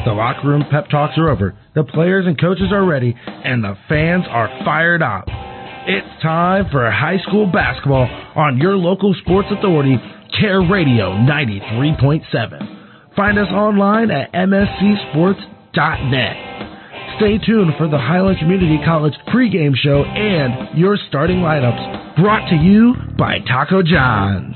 The locker room pep talks are over, the players and coaches are ready, and the fans are fired up. It's time for high school basketball on your local sports authority, Care Radio 93.7. Find us online at mscsports.net. Stay tuned for the Highland Community College pregame show and your starting lineups, brought to you by Taco John's.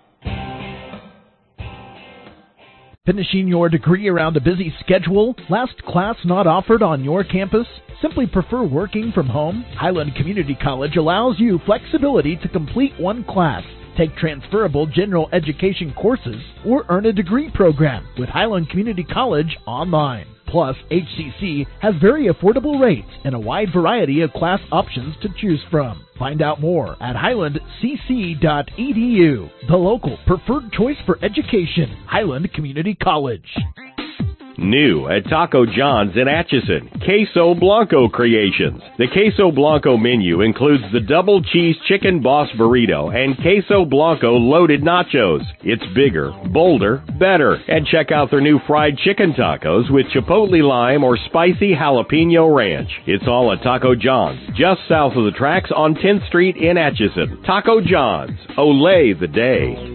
Finishing your degree around a busy schedule? Last class not offered on your campus? Simply prefer working from home? Highland Community College allows you flexibility to complete one class, take transferable general education courses, or earn a degree program with Highland Community College online. Plus, HCC has very affordable rates and a wide variety of class options to choose from. Find out more at highlandcc.edu, the local preferred choice for education, Highland Community College. New at Taco John's in Atchison, Queso Blanco Creations. The Queso Blanco menu includes the double cheese chicken boss burrito and Queso Blanco loaded nachos. It's bigger, bolder, better. And check out their new fried chicken tacos with chipotle lime or spicy jalapeno ranch. It's all at Taco John's, just south of the tracks on 10th Street in Atchison. Taco John's, Olay the day.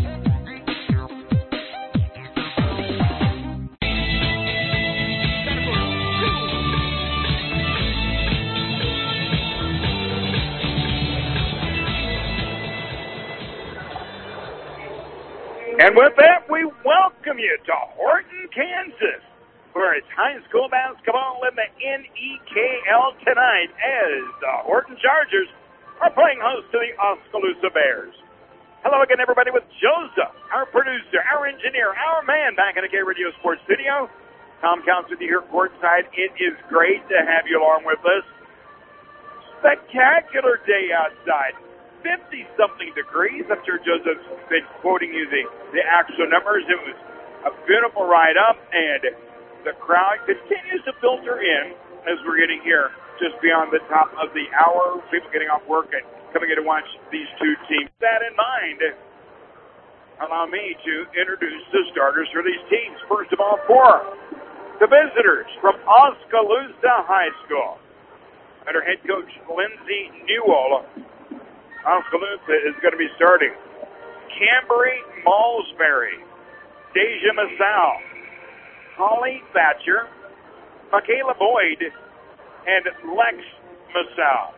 And with that, we welcome you to Horton, Kansas, where it's high school basketball in the NEKL tonight as the Horton Chargers are playing host to the Oskaloosa Bears. Hello again, everybody, with Joseph, our producer, our engineer, our man back in the K Radio Sports Studio. Tom Counts with you here courtside. It is great to have you along with us. Spectacular day outside. 50-something degrees. I'm sure Joseph's been quoting you the actual numbers. It was a beautiful ride up, and the crowd continues to filter in as we're getting here just beyond the top of the hour. People getting off work and coming in to watch these two teams. With that in mind, allow me to introduce the starters for these teams. First of all, for the visitors from Oskaloosa High School, under head coach Lindsey Newell, Oskaloosa is going to be starting Cambry Malsbury, Deja Masao, Holly Thatcher, Michaela Boyd, and Lex Masao.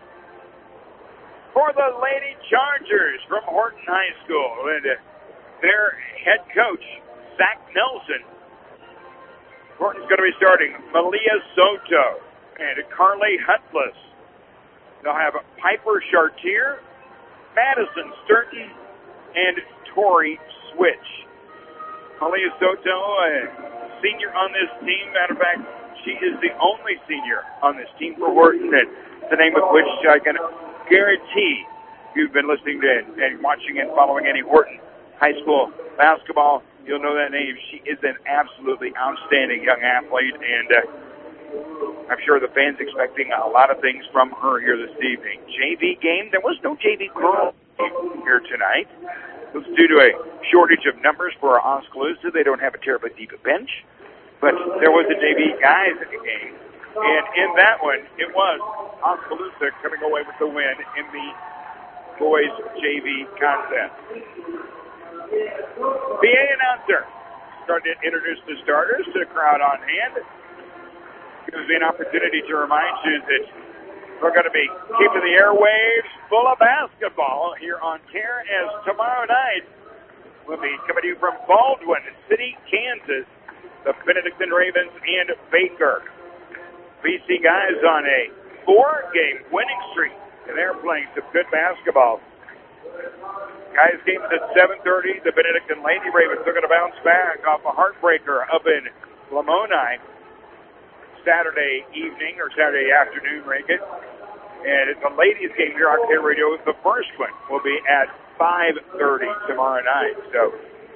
For the Lady Chargers from Horton High School, and their head coach, Zach Nelson, Horton's going to be starting Malia Soto and Carly Hutless. They'll have Piper Chartier, Madison Sturton, and Tori Switch. Malia Soto, a senior on this team. Matter of fact, she is the only senior on this team for Horton, and the name of which I can guarantee you've been listening to and watching and following any Horton High School basketball. You'll know that name. She is an absolutely outstanding young athlete, and I'm sure the fans expecting a lot of things from her here this evening. JV game, there was no JV girl here tonight. It was due to a shortage of numbers for Oskaloosa. They don't have a terribly deep bench, but there was a JV guys game. And in that one, it was Oskaloosa coming away with the win in the boys JV contest. PA announcer started to introduce the starters to the crowd on hand. Gives me an opportunity to remind you that we're going to be keeping the airwaves full of basketball here on Care, as tomorrow night we'll be coming to you from Baldwin City, Kansas, the Benedictine Ravens and Baker. BC guys on a 4-game winning streak, and they're playing some good basketball. Guys game is at 7:30. The Benedictine Lady Ravens are going to bounce back off a heartbreaker up in Lamoni Saturday evening or Saturday afternoon, Rankin. And it's the ladies' game here on K Radio. The first one will be at 5:30 tomorrow night. So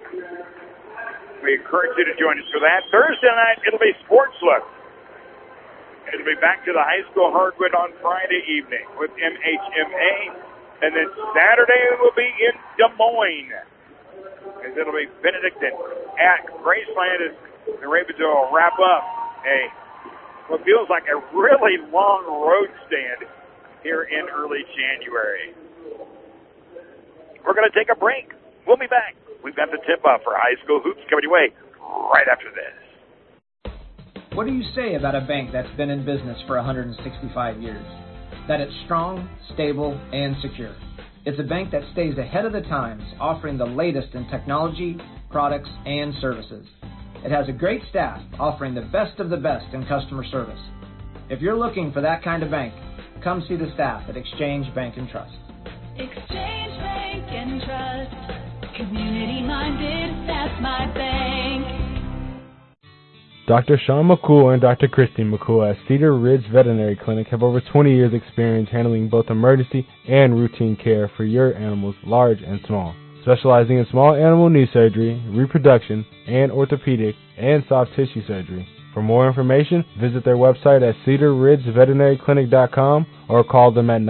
we encourage you to join us for that. Thursday night, it'll be Sports Look. It'll be back to the high school hardwood on Friday evening with MHMA. And then Saturday it will be in Des Moines. as it'll be Benedictine at Graceland as the Ravens will wrap up what feels like a really long road stand here in early January. We're going to take a break. We'll be back. We've got the tip-off for high school hoops coming your way right after this. What do you say about a bank that's been in business for 165 years? That it's strong, stable, and secure. It's a bank that stays ahead of the times, offering the latest in technology, products, and services. It has a great staff offering the best of the best in customer service. If you're looking for that kind of bank, come see the staff at Exchange Bank & Trust. Exchange Bank & Trust. Community-minded, that's my bank. Dr. Sean McCool and Dr. Christy McCool at Cedar Ridge Veterinary Clinic have over 20 years experience handling both emergency and routine care for your animals, large and small. Specializing in small animal knee surgery, reproduction, and orthopedic and soft tissue surgery. For more information, visit their website at cedarridgeveterinaryclinic.com or call them at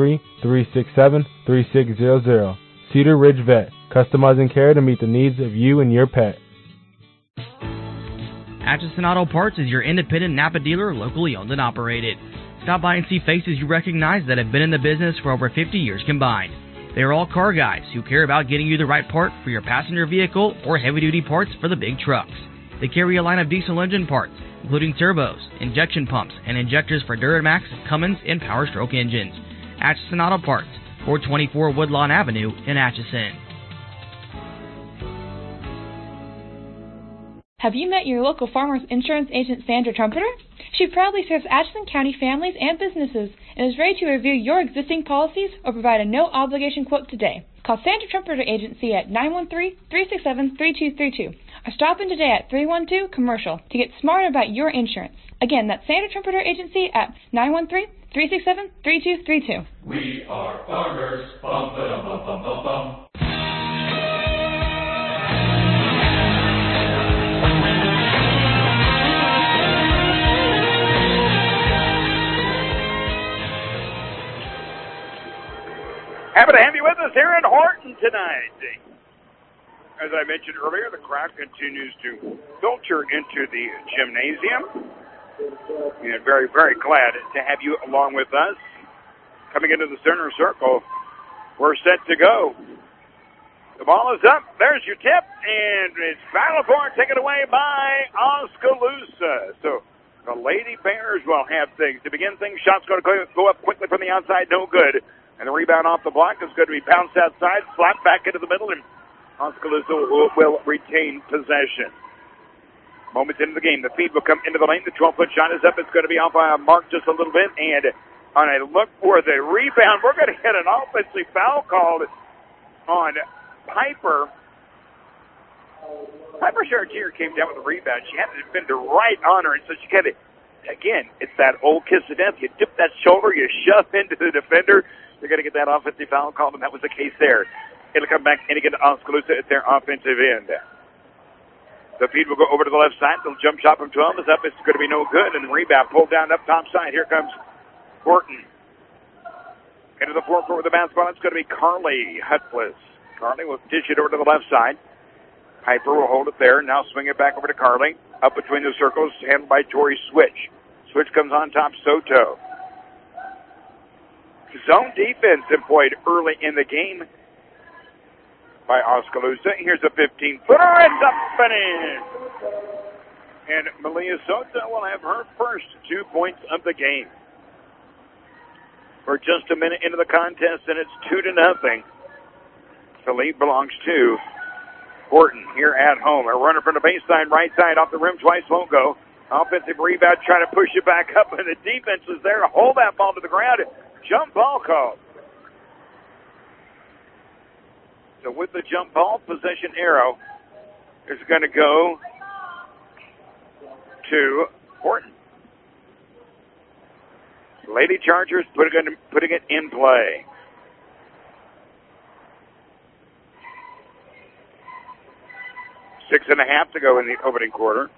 913-367-3600. Cedar Ridge Vet, customizing care to meet the needs of you and your pet. Atchison Auto Parts is your independent Napa dealer, locally owned and operated. Stop by and see faces you recognize that have been in the business for over 50 years combined. They are all car guys who care about getting you the right part for your passenger vehicle or heavy-duty parts for the big trucks. They carry a line of diesel engine parts, including turbos, injection pumps, and injectors for Duramax, Cummins, and Power Stroke engines. Atchison Auto Parts, 424 Woodlawn Avenue in Atchison. Have you met your local Farmers Insurance agent, Sandra Trumpeter? She proudly serves Atchison County families and businesses and is ready to review your existing policies or provide a no-obligation quote today. Call Sandra Trumpeter Agency at 913-367-3232 or stop in today at 312 Commercial to get smart about your insurance. Again, that's Sandra Trumpeter Agency at 913-367-3232. We are farmers. Bum, ba-dum, bum, bum, bum, bum. Happy to have you with us here in Horton tonight. As I mentioned earlier, the crowd continues to filter into the gymnasium. And very, very glad to have you along with us. Coming into the center circle, we're set to go. The ball is up. There's your tip, and it's battle for it, taken away by Oskaloosa. So the Lady Bears will have things. To begin things, shots going to go up quickly from the outside, no good. And the rebound off the block is going to be bounced outside, slapped back into the middle, and Oskaloosa will retain possession. Moments into the game, the feed will come into the lane. The 12-foot shot is up. It's going to be off by a mark just a little bit. And on a look for the rebound, we're going to get an offensive foul called on Piper. Piper Chartier came down with a rebound. She had the defender right on her, and so she kind of, again, it's that old kiss of death. You dip that shoulder, you shove into the defender. You're going to get that offensive foul called, and that was the case there. It'll come back in again to Oskaloosa at their offensive end. The feed will go over to the left side. The jump shot from 12 is up. It's going to be no good, and the rebound pulled down up top side. Here comes Horton. Into the forecourt with the basketball. It's going to be Carly Hutfless. Carly will dish it over to the left side. Piper will hold it there. Now swing it back over to Carly. Up between the circles, handled by Tori Switch. Switch comes on top, Soto. Zone defense employed early in the game by Oskaloosa. Here's a 15-footer. It's up and in. And Malia Soto will have her first 2 points of the game. We're just a minute into the contest, and it's 2-0. The lead belongs to Horton here at home. A runner from the baseline, right side, off the rim twice, won't go. Offensive rebound, trying to push it back up, and the defense is there to hold that ball to the ground. Jump ball called. So with the jump ball, possession arrow is going to go to Horton. Lady Chargers putting it in play. Six and a half to go in the opening quarter.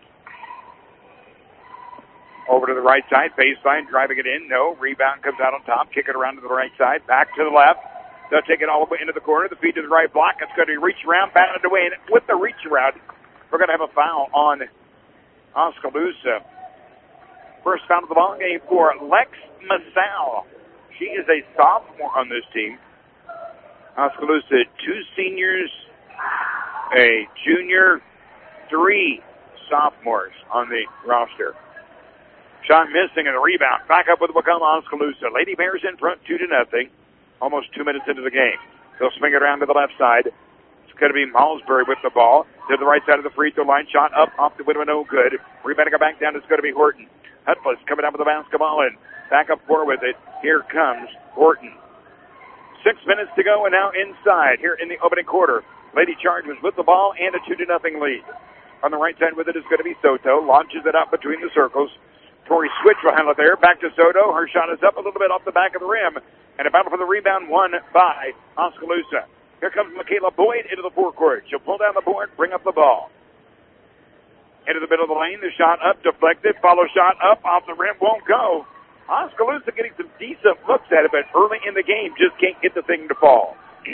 Over to the right side, baseline, driving it in. No, rebound comes out on top. Kick it around to the right side. Back to the left. They'll take it all the way into the corner. The feed to the right block. It's going to be reach around, batted away. And with the reach around, we're going to have a foul on Oskaloosa. First foul of the ball game for Lex Masal. She is a sophomore on this team. Oskaloosa, 2 seniors, a junior, 3 sophomores on the roster. Shot missing and a rebound. Back up with Wakulla Oskaloosa. Lady Bears in front 2-0. Almost 2 minutes into the game. They'll swing it around to the left side. It's going to be Malsbury with the ball. To the right side of the free throw line. Shot up off the window, no good. Rebounding it back down. It's going to be Horton. Hutfless coming down with the basketball and back up four with it. Here comes Horton. 6 minutes to go and now inside here in the opening quarter. Lady Chargers with the ball and a 2-0 lead. On the right side with it is going to be Soto. Launches it up between the circles. Tori Switch will handle it there. Back to Soto. Her shot is up a little bit off the back of the rim. And a battle for the rebound won by Oskaloosa. Here comes Michaela Boyd into the forecourt. She'll pull down the board, bring up the ball. Into the middle of the lane. The shot up, deflected. Follow shot up, off the rim, won't go. Oskaloosa getting some decent looks at it, but early in the game just can't get the thing to fall.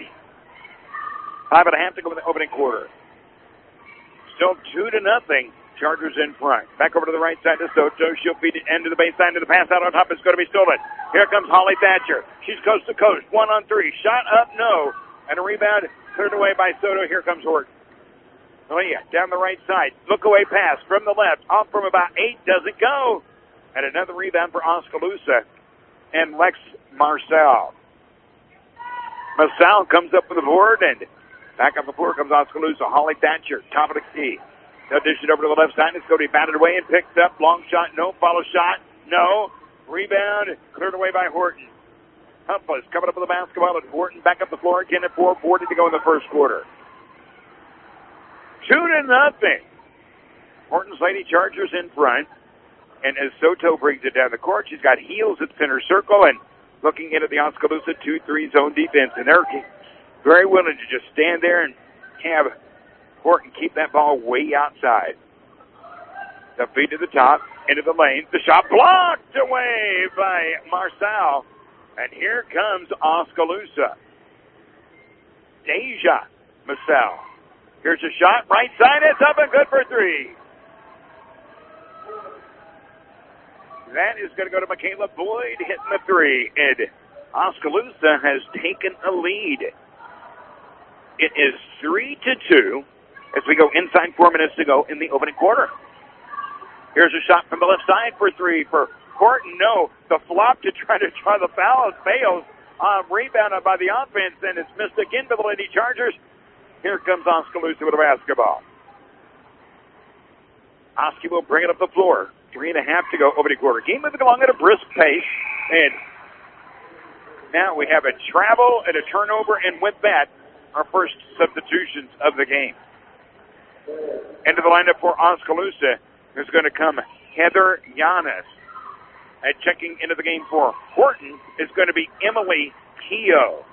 5.5 to go in the opening quarter. Still 2-0. Chargers in front. Back over to the right side to Soto. She'll feed it end to the baseline to the pass out on top. It's going to be stolen. Here comes Holly Thatcher. She's coast to coast. 1-on-3. Shot up, no. And a rebound cleared away by Soto. Here comes Horton. Leah down the right side. Look away pass from the left. Off from about 8. Doesn't go. And another rebound for Oskaloosa and Lex Marcel. Marcel comes up with the board, and back up the floor comes Oskaloosa. Holly Thatcher, top of the key. They'll dish it over to the left side. It's going to be batted away and picked up. Long shot, no. Follow shot, no. Rebound, cleared away by Horton. Humphreys coming up with the basketball, and Horton back up the floor again at 4:40 to go in the first quarter. 2-0. Horton's Lady Chargers in front. And as Soto brings it down the court, she's got heels at center circle and looking in at the Oskaloosa 2-3 zone defense. And they're very willing to just stand there and have Horton keep that ball way outside. The feed to the top, into the lane. The shot blocked away by Marcel. And here comes Oskaloosa. Deja Marcel. Here's a shot, right side, it's up and good for 3. That is going to go to Michaela Boyd hitting the 3. And Oskaloosa has taken a lead. It is 3-2 as we go inside 4 minutes to go in the opening quarter. Here's a shot from the left side for 3 for Horton. No, the flop to try the foul fails. Rebounded by the offense, and it's missed again by the Lady Chargers. Here comes Oskaloosa with a basketball. Oski will bring it up the floor. 3.5 to go over the quarter. Game moving along at a brisk pace. And now we have a travel and a turnover, and with that, our first substitutions of the game. Into the lineup for Oskaloosa is going to come Heather Giannis. And checking into the game for Horton is going to be Emily Keogh.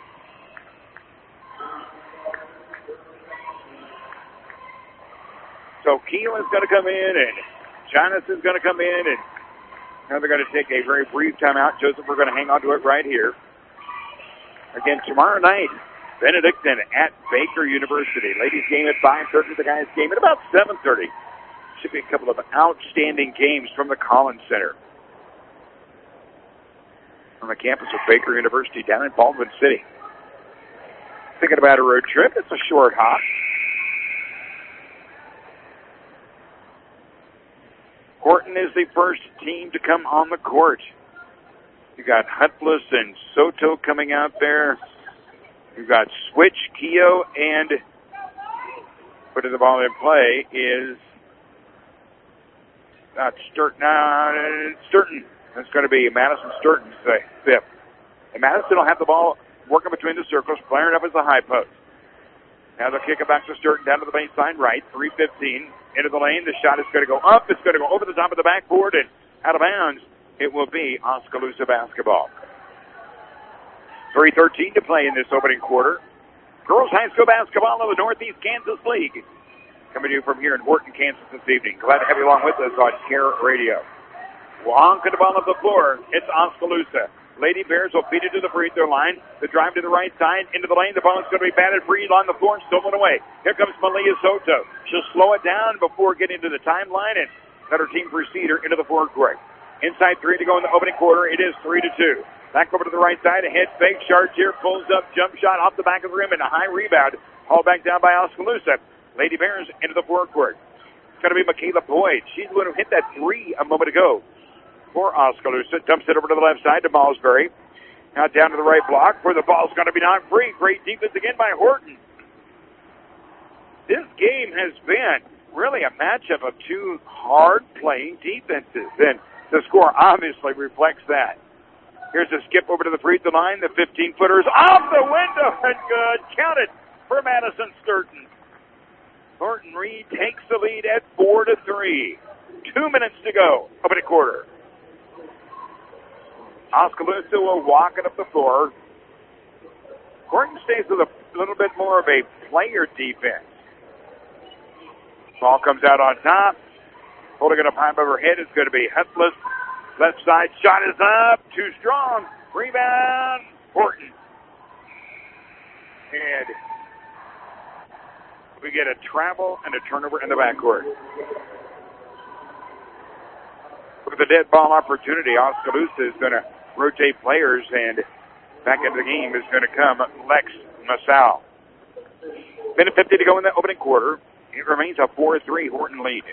So Keogh is going to come in, and Giannis is going to come in, and now they're going to take a very brief timeout. Joseph, we're going to hang on to it right here. Again, tomorrow night, Benedictine at Baker University. Ladies game at 5:30, the guys game at about 7:30. Should be a couple of outstanding games from the Collins Center. On the campus of Baker University down in Baldwin City. Thinking about a road trip, it's a short hop. Horton is the first team to come on the court. You got Hutfless and Soto coming out there. You've got Switch, Keogh, and putting the ball in play is not Sturton. Sturton. That's going to be Madison Sturton's fifth. And Madison will have the ball working between the circles, flaring up as a high post. Now they'll kick it back to Sturton down to the baseline right. 3:15 into the lane. The shot is going to go up. It's going to go over the top of the backboard and out of bounds. It will be Oskaloosa basketball. 3:13 to play in this opening quarter. Girls High School basketball of the Northeast Kansas League. Coming to you from here in Horton, Kansas this evening. Glad to have you along with us on Care Radio. Long to the ball of the floor. It's Oskaloosa. Lady Bears will feed it to the free throw line. The drive to the right side, into the lane. The ball is going to be batted free on the floor and stolen away. Here comes Malia Soto. She'll slow it down before getting to the timeline and let her team precede her into the fourth court. Inside 3 to go in the opening quarter. It is 3-2. Back over to the right side. A head fake. Chartier pulls up. Jump shot off the back of the rim and a high rebound. Hauled back down by Oskaloosa. Lady Bears into the fourth court. It's going to be Michaela Boyd. She's the one who hit that three a moment ago for Oskaloosa. Dumps it over to the left side to Malsbury. Now down to the right block where the ball's going to be knocked free. Great defense again by Horton. This game has been really a matchup of two hard-playing defenses, and the score obviously reflects that. Here's a skip over to the free throw line. The 15-footer's off the window and good. Count it for Madison Sturton. Horton Reed takes the lead at 4-3. 2 minutes to go. Opening quarter. Oskaloosa will walk it up the floor. Horton stays with a little bit more of a player defense. Ball comes out on top. Holding it up high above her head is going to be Hutless. Left side shot is up. Too strong. Rebound. Horton. And we get a travel and a turnover in the backcourt. With a dead ball opportunity, Oskaloosa is going to rotate players, and back into the game is going to come Lex Masao. Minute 50 to go in the opening quarter. It remains a 4-3 Horton lead.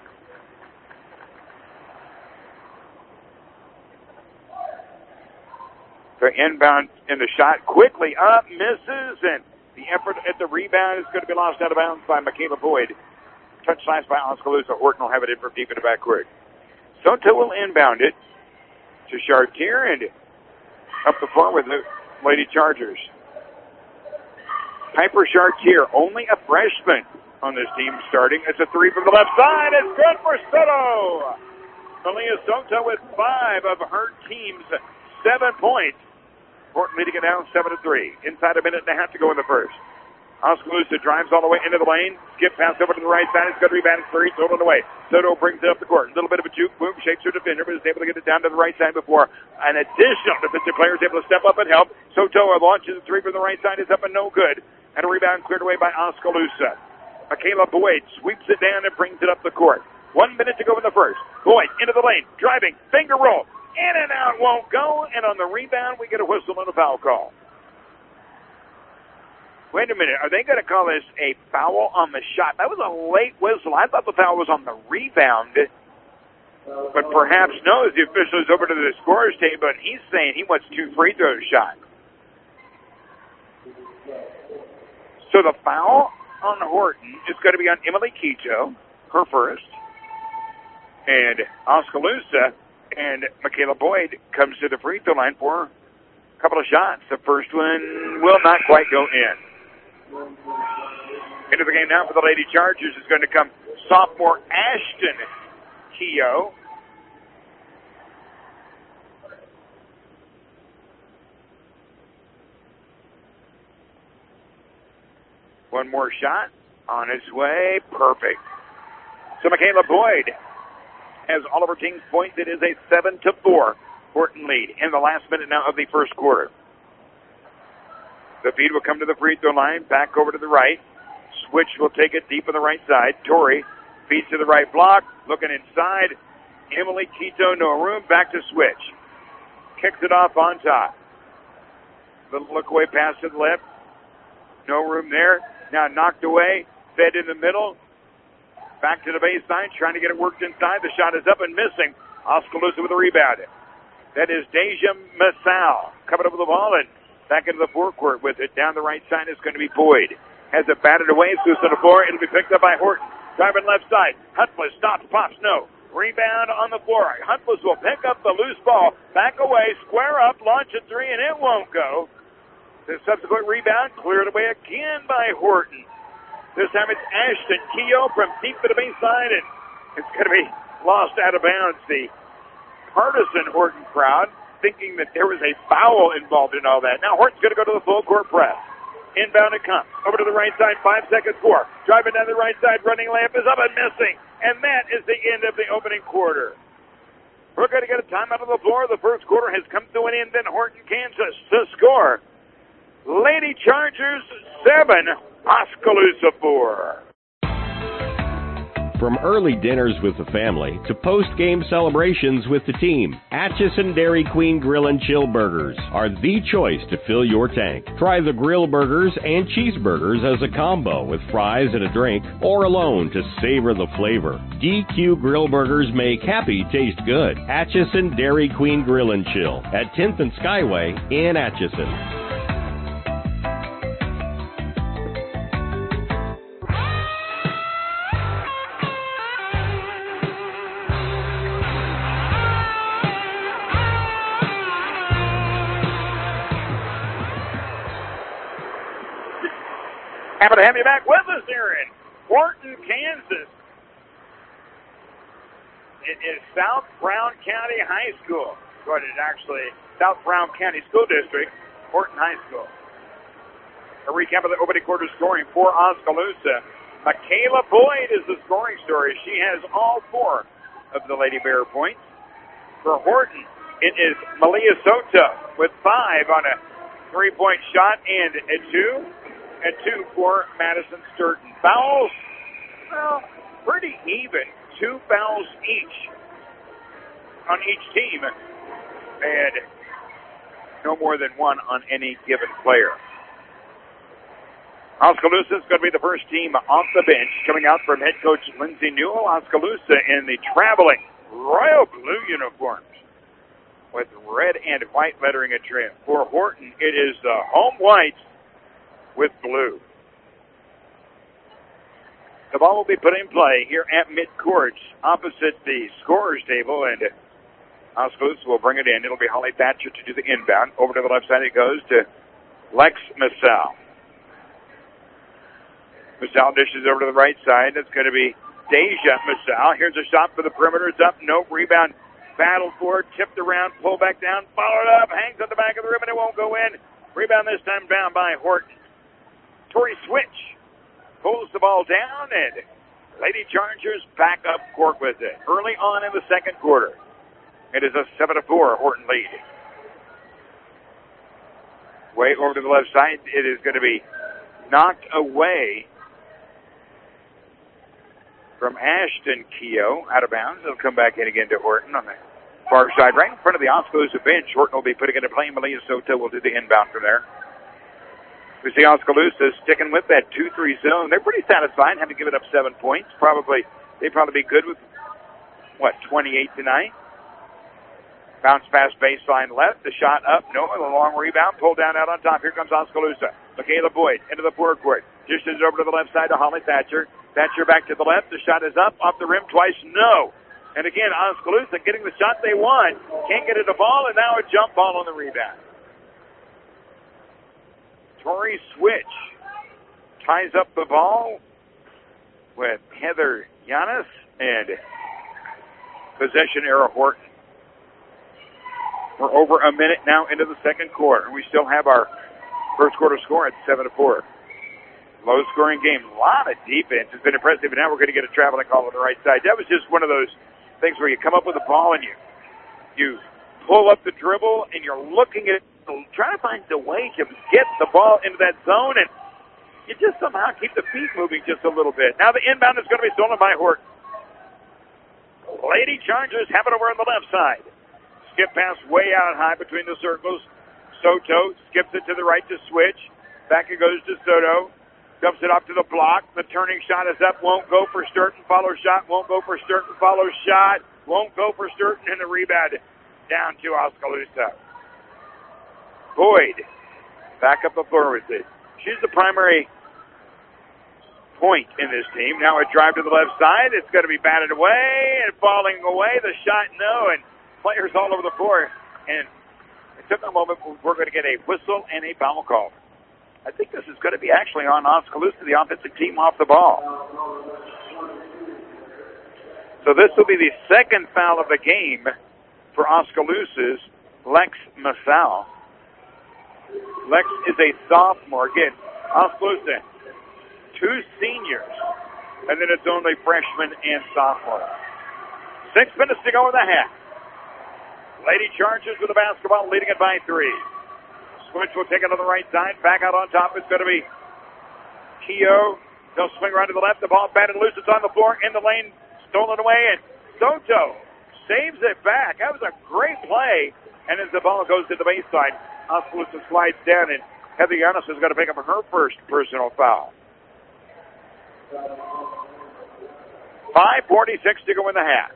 The inbound in the shot quickly up, misses, and the effort at the rebound is going to be lost out of bounds by Michaela Boyd. Touch slice by Oskaloosa. Horton will have it in from deep in the backcourt. Soto will inbound it to Chartier and up the floor with the Lady Chargers. Piper Chartier, only a freshman on this team starting. It's a three from the left side. It's good for Soto. Malia Soto with 5 of her team's 7 points. Horton leading it down 7-3. Inside a minute and a half to go in the first. Oskaloosa drives all the way into the lane. Skip pass over to the right side. It's going to rebound free. Soto away. Soto brings it up the court. A little bit of a juke. Boom. Shakes her defender, but is able to get it down to the right side before an additional defensive player is able to step up and help. Soto launches a three from the right side. Is up and no good. And a rebound cleared away by Oskaloosa. Michaela Boyd sweeps it down and brings it up the court. 1 minute to go in the first. Boyd into the lane. Driving. Finger roll. In and out won't go. And on the rebound, we get a whistle and a foul call. Wait a minute, are they going to call this a foul on the shot? That was a late whistle. I thought the foul was on the rebound. But perhaps no, as the official is over to the scorer's table, and he's saying he wants 2 free throws shot. So the foul on Horton is going to be on Emily Quito, her first. And Oskaloosa and Michaela Boyd comes to the free throw line for a couple of shots. The first one will not quite go in. Into the game now for the Lady Chargers is going to come sophomore Ashton Keogh. One more shot on its way. Perfect. So Michaela Boyd has all of her team's points. It is a 7-4 Horton lead in the last minute now of the first quarter. The feed will come to the free throw line, back over to the right. Switch will take it deep on the right side. Torrey feeds to the right block, looking inside. Emily Quito, no room, back to Switch. Kicks it off on top. Little look away pass to the left. No room there. Now knocked away, fed in the middle. Back to the baseline, trying to get it worked inside. The shot is up and missing. Oskaloosa with a rebound. That is Deja Masao coming up with the ball and back into the forecourt with it. Down the right side is going to be Boyd. Has it batted away. It's loose on the floor. It'll be picked up by Horton. Driving left side. Hutless stops, pops, no. Rebound on the floor. Hutless will pick up the loose ball. Back away, square up, launch a three, and it won't go. The subsequent rebound cleared away again by Horton. This time it's Ashton Keogh from deep to the baseline, and it's going to be lost out of bounds. The partisan Horton crowd thinking that there was a foul involved in all that. Now Horton's going to go to the full court press. Inbound it comes. Over to the right side, 5 seconds for. Driving down the right side, running layup is up and missing. And that is the end of the opening quarter. We're going to get a timeout on the floor. The first quarter has come to an end in Horton, Kansas. To score, Lady Chargers 7, Oskaloosa 4. From early dinners with the family to post-game celebrations with the team, Atchison Dairy Queen Grill and Chill Burgers are the choice to fill your tank. Try the grill burgers and cheeseburgers as a combo with fries and a drink, or alone to savor the flavor. DQ Grill Burgers make happy taste good. Atchison Dairy Queen Grill and Chill at 10th and Skyway in Atchison. Happy to have you back with us here in Horton, Kansas. It is South Brown County High School. But it's actually South Brown County School District, Horton High School. A recap of the opening quarter scoring for Oskaloosa. Michaela Boyd is the scoring story. She has all 4 of the Lady Bear points. For Horton, it is Malia Soto with 5 on a 3-point shot and a 2. And 2 for Madison Sturton. Fouls, well, pretty even. 2 fouls each on each team. And no more than 1 on any given player. Oskaloosa is going to be the first team off the bench, coming out from head coach Lindsey Newell. Oskaloosa in the traveling royal blue uniforms with red and white lettering and trim. For Horton, it is the home whites with blue. The ball will be put in play here at midcourt opposite the scorer's table, and Oskaloosa will bring it in. It'll be Holly Thatcher to do the inbound. Over to the left side it goes to Lex Massal. Massal dishes over to the right side. That's going to be Deja Massal. Here's a shot for the perimeter. It's up. No rebound. Battled for, tipped around, pulled back down, followed up, hangs on the back of the rim, and it won't go in. Rebound this time down by Horton. Tori Switch pulls the ball down, and Lady Chargers back up court with it. Early on in the second quarter, it is a 7-4 Horton lead. Way over to the left side, it is going to be knocked away from Ashton Keogh out of bounds. It'll come back in again to Horton on the far side, right in front of the Oskaloosa bench. Horton will be putting it in play. Malia Soto will do the inbound from there. We see Oskaloosa sticking with that 2-3 zone. They're pretty satisfied having given up 7 points. They'd probably be good with, 28 tonight. Bounce pass baseline left. The shot up. No, the long rebound. Pulled down out on top. Here comes Oskaloosa. Michaela Boyd into the forecourt. Dishes over to the left side to Holly Thatcher. Thatcher back to the left. The shot is up. Off the rim twice. No. And again, Oskaloosa getting the shot they want. Can't get it a ball, and now a jump ball on the rebound. Tori Switch ties up the ball with Heather Yanis, and possession error Horton. We're over a minute now into the second quarter. We still have our first quarter score at 7-4. Low scoring game. A lot of defense. It's been impressive, and now we're going to get a traveling call on the right side. That was just one of those things where you come up with a ball and you pull up the dribble and you're looking at it, trying to find the way to get the ball into that zone, and you just somehow keep the feet moving just a little bit. Now the inbound is going to be stolen by Horton. Lady Chargers have it over on the left side. Skip pass way out high between the circles. Soto skips it to the right to Switch. Back it goes to Soto. Dumps it off to the block. The turning shot is up. Won't go for Sturton. Follow shot. Won't go for Sturton. Follow shot. Won't go for Sturton. And the rebound down to Oskaloosa. Boyd back up the floor with it. She's the primary point in this team. Now a drive to the left side. It's going to be batted away and falling away. The shot, no, and players all over the floor. And it took a moment. We're going to get a whistle and a foul call. I think this is going to be actually on Oskaloosa, the offensive team, off the ball. So this will be the second foul of the game for Oskaloosa's Lex Massal. Lex is a sophomore. Again, Oskaloosa, 2 seniors, and then it's only freshmen and sophomores. 6 minutes to go in the half. Lady Chargers with the basketball, leading it by 3. Switch will take it on the right side. Back out on top is going to be Keogh. They'll swing right to the left. The ball batted loose. It's on the floor in the lane. Stolen away. And Soto saves it back. That was a great play. And as the ball goes to the baseline, Oskaloosa slides down, and Heather Giannis is going to pick up her first personal foul. 5:46 to go in the half.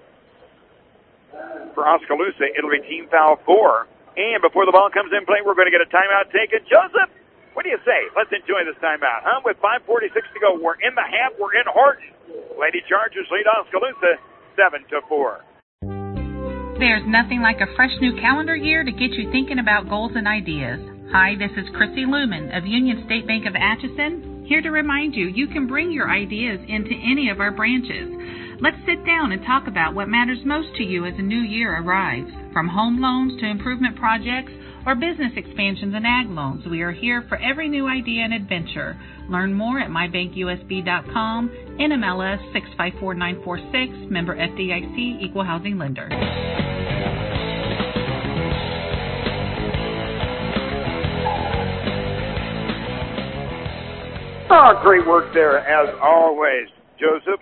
For Oskaloosa, it'll be team foul 4. And before the ball comes in play, we're going to get a timeout taken. Joseph, what do you say? Let's enjoy this timeout, huh? With 5:46 to go, we're in the half. We're in Horton. Lady Chargers lead Oskaloosa 7-4. There's nothing like a fresh new calendar year to get you thinking about goals and ideas. Hi, this is Chrissy Lumen of Union State Bank of Atchison, here to remind you you can bring your ideas into any of our branches. Let's sit down and talk about what matters most to you as a new year arrives. From home loans to improvement projects or business expansions and ag loans, we are here for every new idea and adventure. Learn more at mybankusb.com, NMLS 654946, member FDIC, equal housing lender. Oh, great work there, as always, Joseph.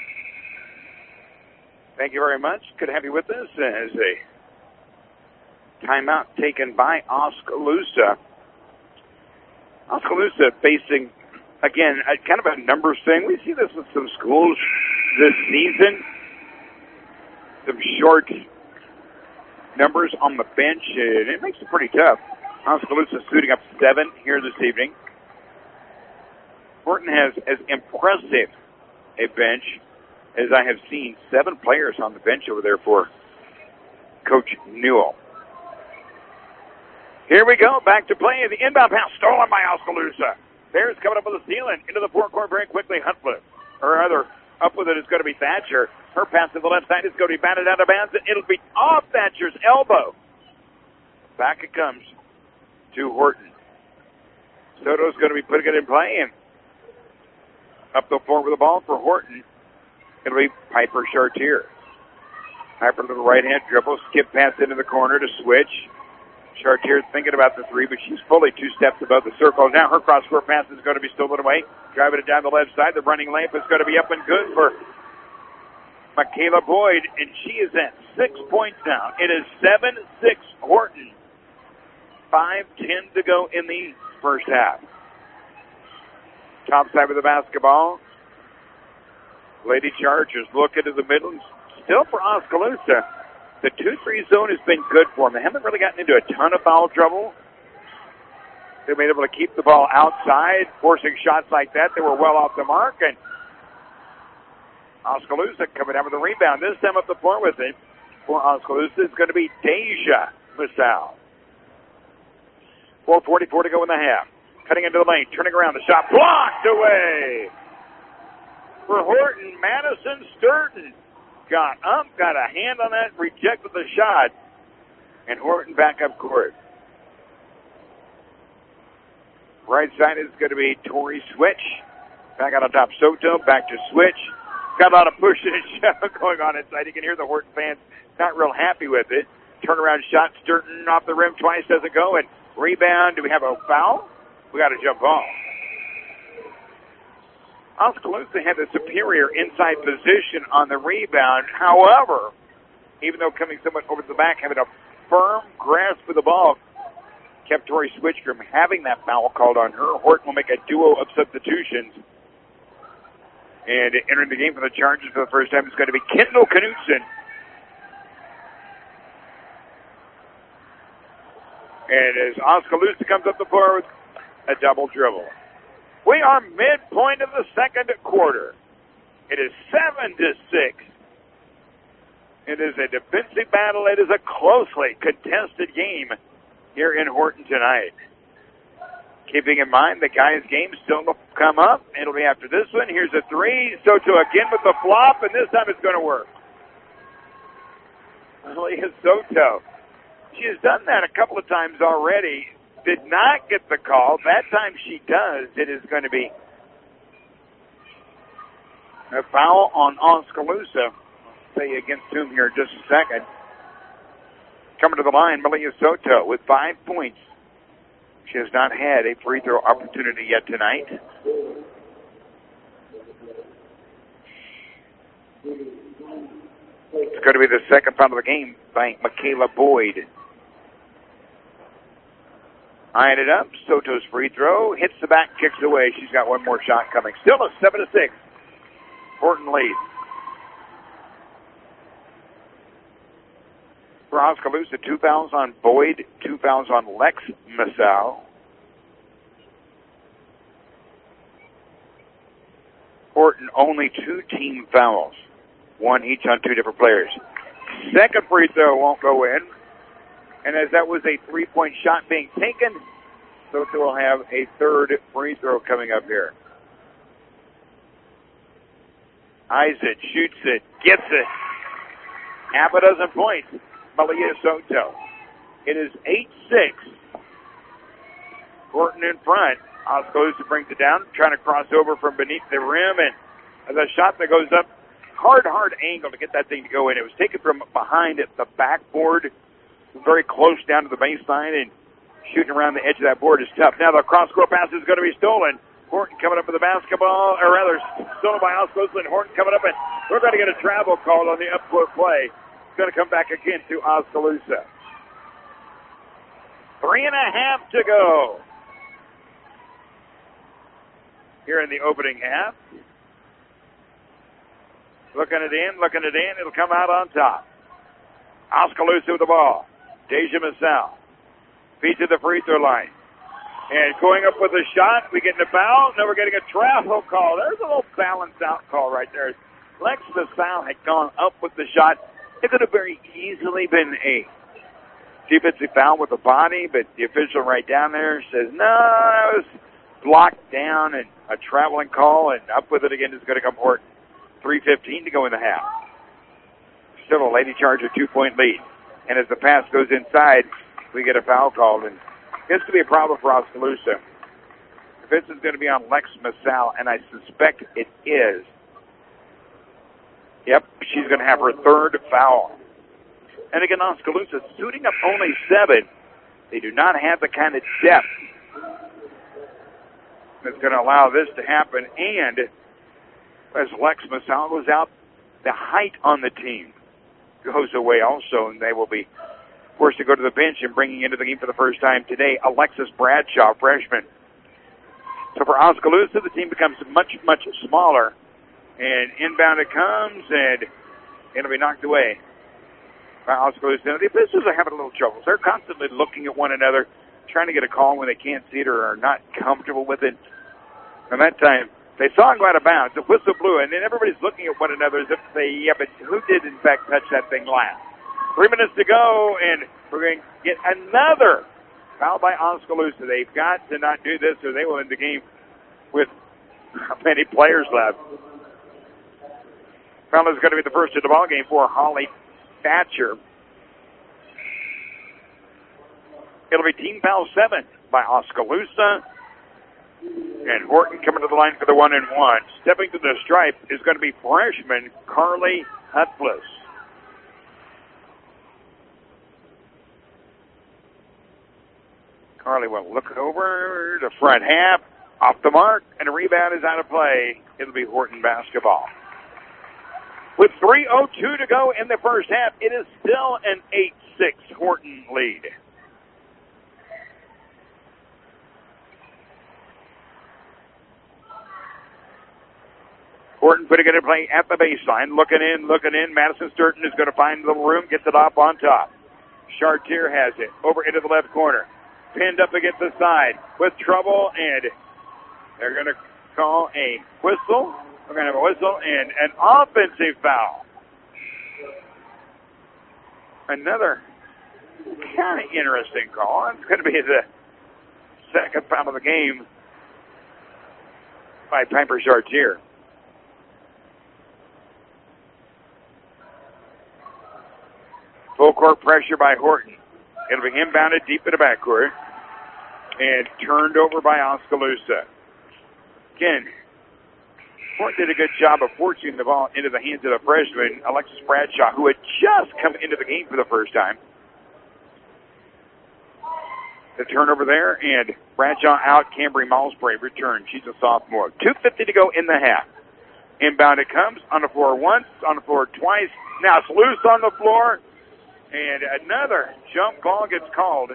Thank you very much. Good to have you with us as a timeout taken by Oskaloosa. Oskaloosa facing, again, kind of a numbers thing. We see this with some schools this season. Some short numbers on the bench, and it makes it pretty tough. Oskaloosa suiting up 7 here this evening. Horton has as impressive a bench as I have seen. 7 players on the bench over there for Coach Newell. Here we go, back to play. The inbound pass stolen by Oskaloosa. Bears coming up with a steal into the forecourt very quickly. Huntflip, or rather, up with it is going to be Thatcher. Her pass to the left side is going to be batted out of bounds. It'll be off Thatcher's elbow. Back it comes to Horton. Soto's going to be putting it in play, and up the floor with the ball for Horton. It'll be Piper Chartier. Piper to the right hand dribble, skip pass into the corner to switch. Chartier's thinking about the 3, but she's fully 2 steps above the circle. Now her cross-court pass is going to be stolen away. Driving it down the left side. The running layup is going to be up and good for Michaela Boyd, and she is at 6 points now. It is 7-6 Horton. 5:10 to go in the first half. Top side of the basketball. Lady Chargers look into the middle. Still for Oskaloosa, the 2-3 zone has been good for them. They haven't really gotten into a ton of foul trouble. They've been able to keep the ball outside, forcing shots like that. They were well off the mark, and Oskaloosa coming down with a rebound. This time up the floor with it for Oskaloosa is going to be Deja LaSalle. 4:44 to go in the half. Cutting into the lane, turning around, the shot blocked away. For Horton, Madison Sturton got up, got a hand on that, rejected the shot, and Horton back up court. Right side is going to be Tori Switch. Back out on top, Soto, back to Switch. Got a lot of pushing and shoving going on inside. You can hear the Horton fans not real happy with it. Turnaround shot, Sturton off the rim twice, doesn't go, and rebound. Do we have a foul? We got a jump ball. Oskaloosa had the superior inside position on the rebound. However, even though coming somewhat over the back, having a firm grasp of the ball, kept Tori Switch from having that foul called on her. Horton will make a duo of substitutions. And entering the game for the Chargers for the first time is going to be Kendall Knutson. And as Oskaloosa comes up the floor with a double dribble. We are midpoint of the second quarter. It is 7-6. It is a defensive battle. It is a closely contested game here in Horton tonight. Keeping in mind the guys' game still to come up. It'll be after this one. Here's a 3. Soto again with the flop, and this time it's going to work. Leah Soto. She has done that a couple of times already. Did not get the call. That time she does. It is going to be a foul on Oskaloosa. I'll tell you against whom here in just a second. Coming to the line, Malia Soto with 5 points. She has not had a free throw opportunity yet tonight. It's going to be the second foul of the game by Michaela Boyd. Eyeing it up. Soto's free throw. Hits the back, kicks away. She's got one more shot coming. Still a 7-6. Horton lead. For Oskaloosa, 2 fouls on Boyd, 2 fouls on Lex Masao. Horton only 2 team fouls, 1 each on 2 different players. Second free throw won't go in. And as that was a 3-point shot being taken, Soto will have a third free throw coming up here. Eyes it, shoots it, gets it. Half a dozen points, Malia Soto. It is 8-6. Horton in front. Oskaloosa brings it down, trying to cross over from beneath the rim, and the shot that goes up, hard angle to get that thing to go in. It was taken from behind at the backboard, very close down to the baseline, and shooting around the edge of that board is tough. Now the cross-court pass is going to be stolen. Horton coming up with the basketball, or rather stolen by Oskaloosa, and Horton coming up, and we're going to get a travel call on the up-court play. It's going to come back again to Oskaloosa. 3.5 to go here in the opening half. Looking it in. It'll come out on top. Oskaloosa with the ball. Deja Masao. Feet to the free throw line. And going up with a shot. We getting a foul. Now we're getting a travel call. There's a little balance out call right there. Lex Masao had gone up with the shot. It could have very easily been a defensive foul with the body, but the official right down there says, no, it was blocked down and a traveling call, and up with it again is going to come Horton. 3:15 to go in the half. Still a Lady Charger 2-point lead. And as the pass goes inside, we get a foul called, and it's going to be a problem for Oskaloosa. If this is going to be on Lex Masao, and I suspect it is, yep, she's going to have her third foul. And again, Oskaloosa suiting up only 7. They do not have the kind of depth that's going to allow this to happen. And as Lex Masao goes out, the height on the team goes away also, and they will be forced to go to the bench and bringing into the game for the first time today, Alexis Bradshaw, freshman. So for Oskaloosa, the team becomes much, much smaller. And inbound it comes, and it'll be knocked away by Oskaloosa. Now, the officials are having a little trouble. They're constantly looking at one another, trying to get a call when they can't see it or are not comfortable with it. And that time, they saw it go out of bounds. The whistle blew, and then everybody's looking at one another as if to say, yeah, but who did, in fact, touch that thing last? 3 minutes to go, and we're going to get another foul by Oskaloosa. They've got to not do this, or they will end the game with many players left. Foul is going to be the first of the ball game for Holly Thatcher. It'll be team foul 7 by Oskaloosa. And Horton coming to the line for the 1-and-1. Stepping to the stripe is going to be freshman Carly Hutflis. Carly will look over the front half, off the mark, and a rebound is out of play. It'll be Horton basketball. With 3:02 to go in the first half, it is still an 8-6 Horton lead. Horton putting it in play at the baseline, looking in. Madison Sturton is going to find the room, gets it off on top. Chartier has it over into the left corner. Pinned up against the side with trouble, and they're going to call a whistle. We're going to have a whistle and an offensive foul. Another kind of interesting call. It's going to be the second foul of the game by Piper Chartier. Full court pressure by Horton. It'll be inbounded deep in the backcourt and turned over by Oskaloosa. Again, Horton did a good job of forcing the ball into the hands of the freshman, Alexis Bradshaw, who had just come into the game for the first time. The turnover there, and Bradshaw out. Cambry Malsbury return. She's a sophomore. 2:50 to go in the half. Inbound it comes. On the floor once, on the floor twice. Now it's loose on the floor, and another jump ball gets called.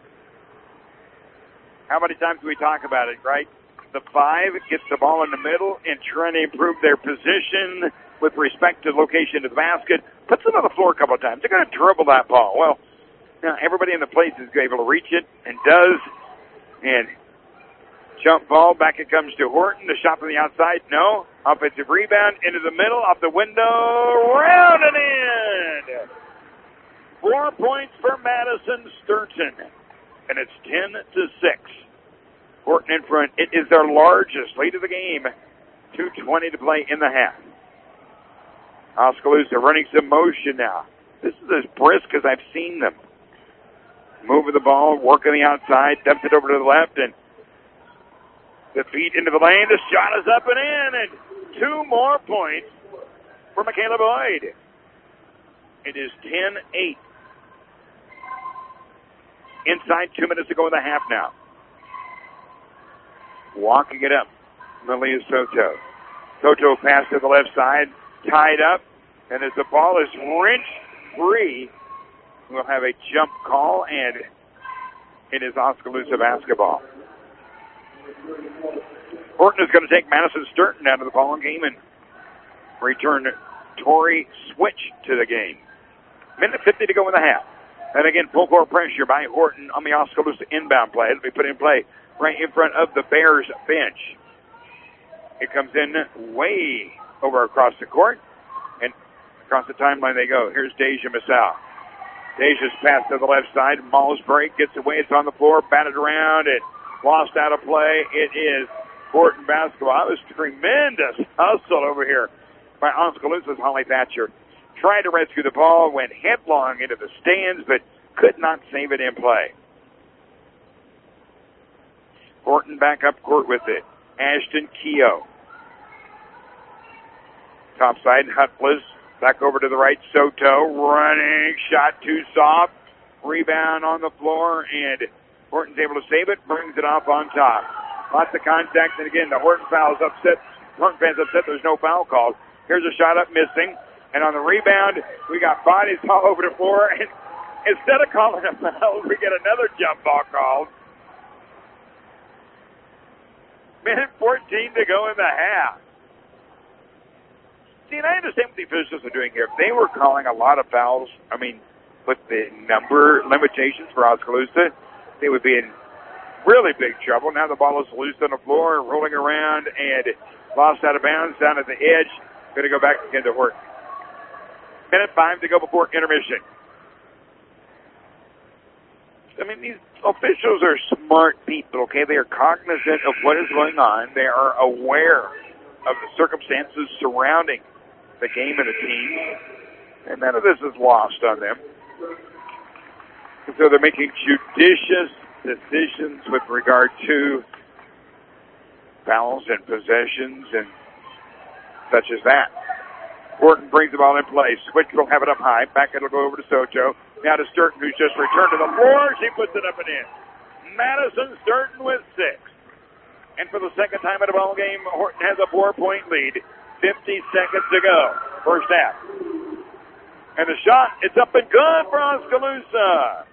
How many times do we talk about it, right? The 5 gets the ball in the middle and trying to improve their position with respect to location of the basket. Puts it on the floor a couple of times. They're going to dribble that ball. Well, now everybody in the place is able to reach it and does. And jump ball, back it comes to Horton. The shot from the outside, no. Offensive rebound into the middle, off the window, round and in. 4 points for Madison Sturgeon. And it's 10-6. Horton in front. It is their largest lead of the game. 2:20 to play in the half. Oskaloosa running some motion now. This is as brisk as I've seen them. Moving the ball, working the outside, dumps it over to the left, and the feet into the lane. The shot is up and in, and 2 more points for Michaela Boyd. It is 10-8. Inside 2 minutes to go in the half now. Walking it up, Malia Soto. Soto pass to the left side, tied up, and as the ball is wrenched free, we'll have a jump call, and it is Oskaloosa basketball. Horton is going to take Madison Sturgeon out of the ball game and return Tori Switch to the game. 1:50 to go in the half. And again, full court pressure by Horton on the Oskaloosa inbound play. It'll be put in play right in front of the Bears bench. It comes in way over across the court, and across the timeline they go. Here's Deja Masao. Deja's pass to the left side. Malsbury gets away. It's on the floor, batted around, and lost out of play. It is Horton basketball. That was tremendous hustle over here by Oskaloosa's Holly Thatcher. Tried to rescue the ball, went headlong into the stands, but could not save it in play. Horton back up court with it. Ashton Keogh. Top side, Hutless. Back over to the right, Soto. Running, shot too soft. Rebound on the floor, and Horton's able to save it, brings it off on top. Lots of contact, and again, the Horton foul's upset. Horton fans upset there's no foul called. Here's a shot up missing. And on the rebound, we got bodies all over the floor. And instead of calling a foul, we get another jump ball called. 1:14 to go in the half. See, and I understand what the officials are doing here. If they were calling a lot of fouls, I mean, with the number limitations for Oskaloosa, they would be in really big trouble. Now the ball is loose on the floor, rolling around, and lost out of bounds down at the edge. Going to go back again to Horton. 1:05 to go before intermission. I mean, these officials are smart people, okay? They are cognizant of what is going on. They are aware of the circumstances surrounding the game and the team. And none of this is lost on them. So they're making judicious decisions with regard to fouls and possessions and such as that. Horton brings the ball in play. Switch will have it up high. Back it'll go over to Soto. Now to Sturgeon, who's just returned to the floor. She puts it up and in. Madison Sturgeon with 6. And for the second time in a ball game, Horton has a 4-point lead. 50 seconds to go. First half. And the shot, it's up and good for Oskaloosa.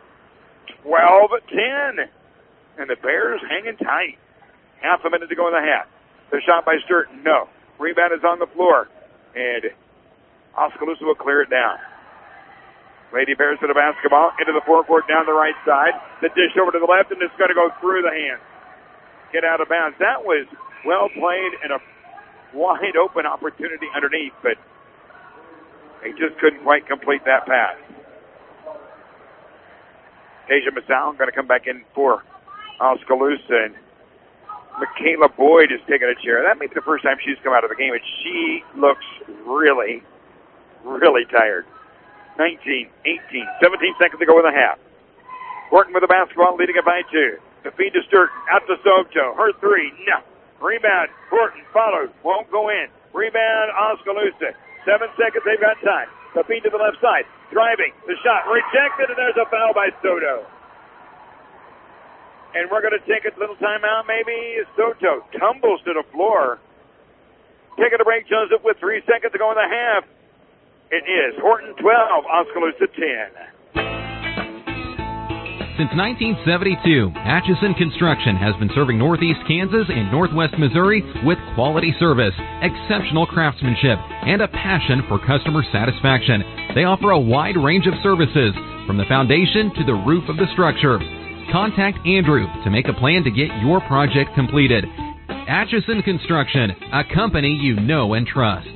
12-10. And the Bears hanging tight. Half a minute to go in the half. The shot by Sturgeon, no. Rebound is on the floor. And Oskaloosa will clear it down. Lady Bears to the basketball, into the forecourt down the right side. The dish over to the left, and it's going to go through the hands. Get out of bounds. That was well played and a wide open opportunity underneath, but they just couldn't quite complete that pass. Asia Masao going to come back in for Oskaloosa, and Michaela Boyd is taking a chair. That may be the first time she's come out of the game, and she looks really, really tired. 19, 18, 17 seconds to go in the half. Horton with the basketball, leading it by 2. The feed to Sturgeon, out to Soto. Her 3, no. Rebound, Horton follows, won't go in. Rebound, Oskaloosa. 7 seconds, they've got time. The feed to the left side, driving, the shot rejected, and there's a foul by Soto. And we're going to take a little time out, maybe. Soto tumbles to the floor. Taking a break, Joseph, with 3 seconds to go in the half. It is Horton 12, Oskaloosa 10. Since 1972, Atchison Construction has been serving Northeast Kansas and Northwest Missouri with quality service, exceptional craftsmanship, and a passion for customer satisfaction. They offer a wide range of services, from the foundation to the roof of the structure. Contact Andrew to make a plan to get your project completed. Atchison Construction, a company you know and trust.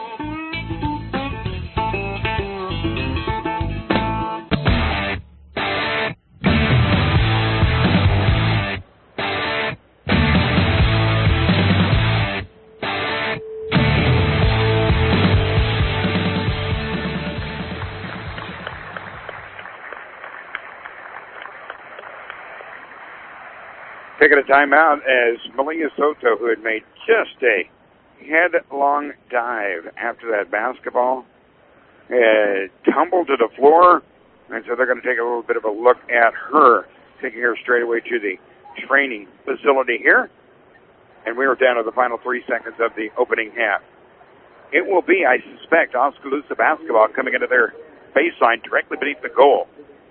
Taking a timeout as Malia Soto, who had made just a headlong dive after that basketball, tumbled to the floor, and so they're going to take a little bit of a look at her, taking her straight away to the training facility here. And we are down to the final 3 seconds of the opening half. It will be, I suspect, Oskaloosa basketball coming into their baseline directly beneath the goal.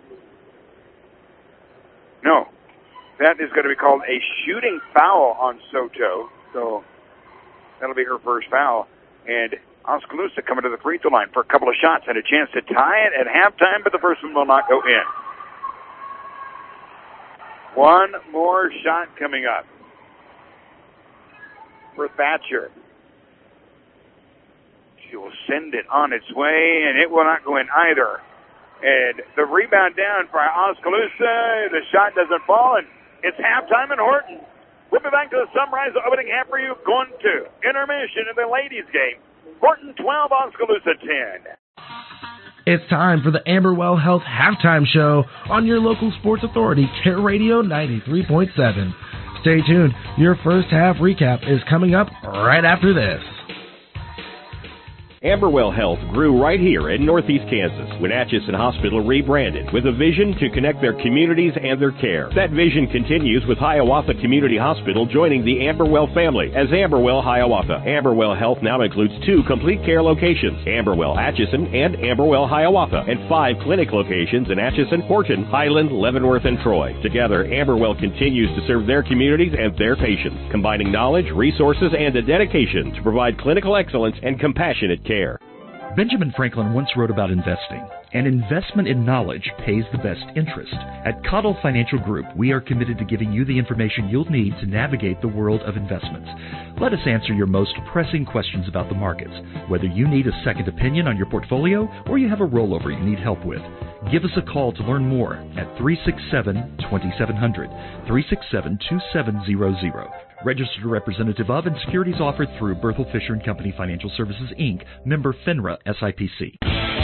No. That is going to be called a shooting foul on Soto. So that'll be her first foul. And Oskaloosa coming to the free throw line for a couple of shots and a chance to tie it at halftime, but the first one will not go in. One more shot coming up for Thatcher. She will send it on its way, and it will not go in either. And the rebound down for Oskaloosa. The shot doesn't fall, and it's halftime in Horton. We'll be back to the Sunrise opening half for you. Going to intermission in the ladies' game. Horton 12, Oskaloosa 10. It's time for the Amberwell Health Halftime Show on your local sports authority, Care Radio 93.7. Stay tuned. Your first half recap is coming up right after this. Amberwell Health grew right here in Northeast Kansas when Atchison Hospital rebranded with a vision to connect their communities and their care. That vision continues with Hiawatha Community Hospital joining the Amberwell family as Amberwell Hiawatha. Amberwell Health now includes 2 complete care locations, Amberwell Atchison and Amberwell Hiawatha, and 5 clinic locations in Atchison, Horton, Highland, Leavenworth, and Troy. Together, Amberwell continues to serve their communities and their patients, combining knowledge, resources, and a dedication to provide clinical excellence and compassionate care. Benjamin Franklin once wrote about investing. An investment in knowledge pays the best interest. At Cottle Financial Group, we are committed to giving you the information you'll need to navigate the world of investments. Let us answer your most pressing questions about the markets, whether you need a second opinion on your portfolio or you have a rollover you need help with. Give us a call to learn more at 367-2700, 367-2700. Registered representative of and securities offered through Berthel Fisher & Company Financial Services, Inc., member FINRA SIPC.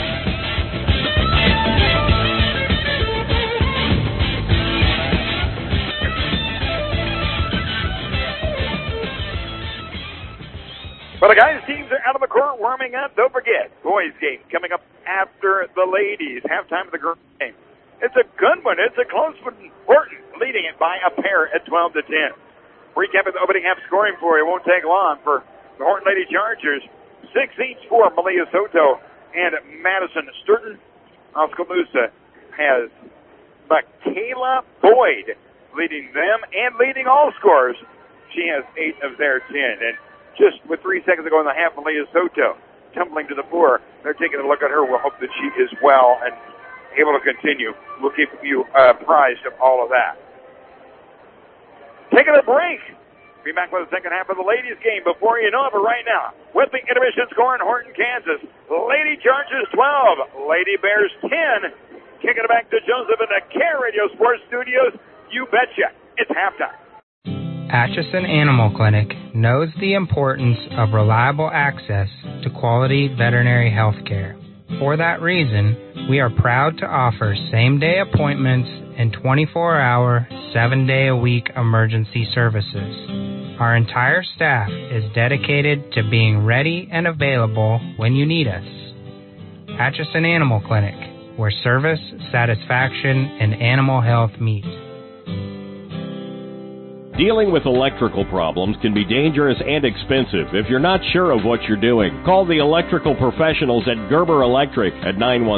Well, the guys' teams are out of the court warming up. Don't forget, boys' game coming up after the ladies. Halftime of the girls' game. It's a good one. It's a close one. Horton leading it by a pair at 12-10. Recapping the opening half scoring for you. Won't take long for the Horton Lady Chargers. 6 each for Malia Soto and Madison Sturton. Oskaloosa has Michaela Boyd leading them and leading all scorers. She has 8 of their 10. And just with 3 seconds to go in the half, Malia Soto tumbling to the floor. They're taking a look at her. We'll hope that she is well and able to continue. We'll keep you apprised of all of that. Taking a break. Be back with the second half of the ladies' game before you know it. But right now, with the intermission score in Horton, Kansas, Lady Chargers 12, Lady Bears 10. Kicking it back to Joseph in the Care Radio Sports Studios. You betcha. It's halftime. Atchison Animal Clinic knows the importance of reliable access to quality veterinary health care. For that reason, we are proud to offer same-day appointments and 24-hour, 7-day-a-week emergency services. Our entire staff is dedicated to being ready and available when you need us. Atchison Animal Clinic, where service, satisfaction, and animal health meet. Dealing with electrical problems can be dangerous and expensive if you're not sure of what you're doing. Call the electrical professionals at Gerber Electric at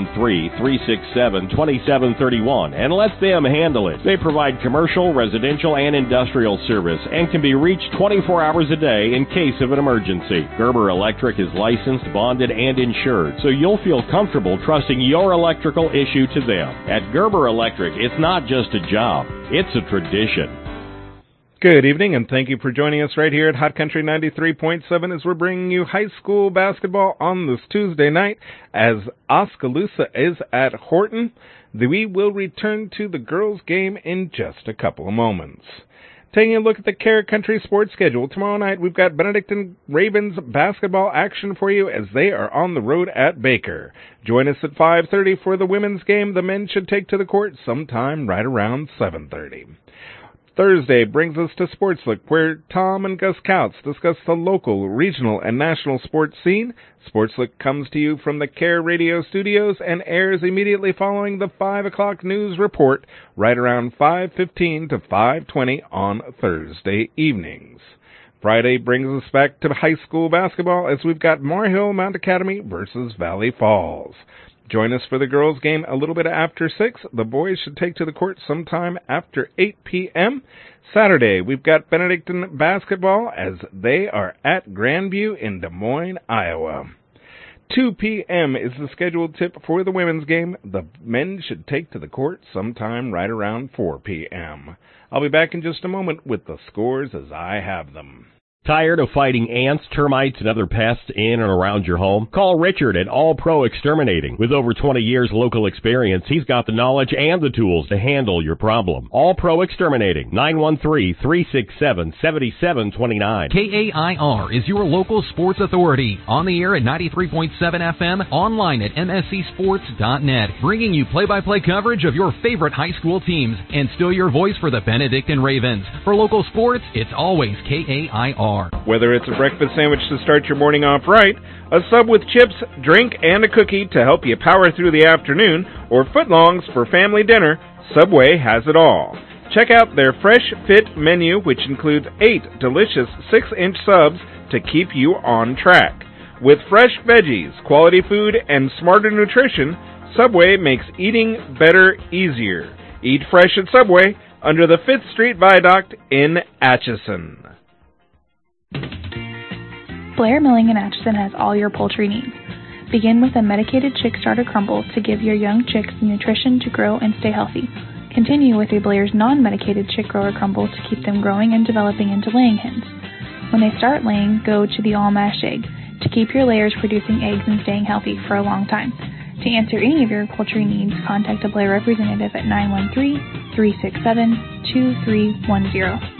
913-367-2731 and let them handle it. They provide commercial, residential, and industrial service and can be reached 24 hours a day in case of an emergency. Gerber Electric is licensed, bonded, and insured, so you'll feel comfortable trusting your electrical issue to them. At Gerber Electric, it's not just a job, it's a tradition. Good evening, and thank you for joining us right here at Hot Country 93.7 as we're bringing you high school basketball on this Tuesday night as Oskaloosa is at Horton. We will return to the girls' game in just a couple of moments. Taking a look at the Care Country sports schedule, tomorrow night we've got Benedictine Ravens basketball action for you as they are on the road at Baker. Join us at 5:30 for the women's game. The men should take to the court sometime right around 7:30. Thursday brings us to Sports Look, where Tom and Gus Couts discuss the local, regional, and national sports scene. Sports Look comes to you from the Care Radio studios and airs immediately following the 5 o'clock news report, right around 5:15 to 5:20 on Thursday evenings. Friday brings us back to high school basketball as we've got Moore Mount Academy versus Valley Falls. Join us for the girls' game a little bit after 6. The boys should take to the court sometime after 8 p.m. Saturday, we've got Benedictine basketball as they are at Grandview in Des Moines, Iowa. 2 p.m. is the scheduled tip for the women's game. The men should take to the court sometime right around 4 p.m. I'll be back in just a moment with the scores as I have them. Tired of fighting ants, termites, and other pests in and around your home? Call Richard at All Pro Exterminating. With over 20 years local experience, he's got the knowledge and the tools to handle your problem. All Pro Exterminating, 913-367-7729. KAIR is your local sports authority. On the air at 93.7 FM, online at mscsports.net, bringing you play-by-play coverage of your favorite high school teams and still your voice for the Benedictine Ravens. For local sports, it's always KAIR. Whether it's a breakfast sandwich to start your morning off right, a sub with chips, drink, and a cookie to help you power through the afternoon, or footlongs for family dinner, Subway has it all. Check out their Fresh Fit menu, which includes 8 delicious 6-inch subs to keep you on track. With fresh veggies, quality food, and smarter nutrition, Subway makes eating better easier. Eat fresh at Subway under the 5th Street Viaduct in Atchison. Blair Milling in Atchison has all your poultry needs. Begin with a medicated chick starter crumble to give your young chicks the nutrition to grow and stay healthy. Continue with a Blair's non-medicated chick grower crumble to keep them growing and developing into laying hens. When they start laying, go to the all-mash egg to keep your layers producing eggs and staying healthy for a long time. To answer any of your poultry needs, contact a Blair representative at 913-367-2310.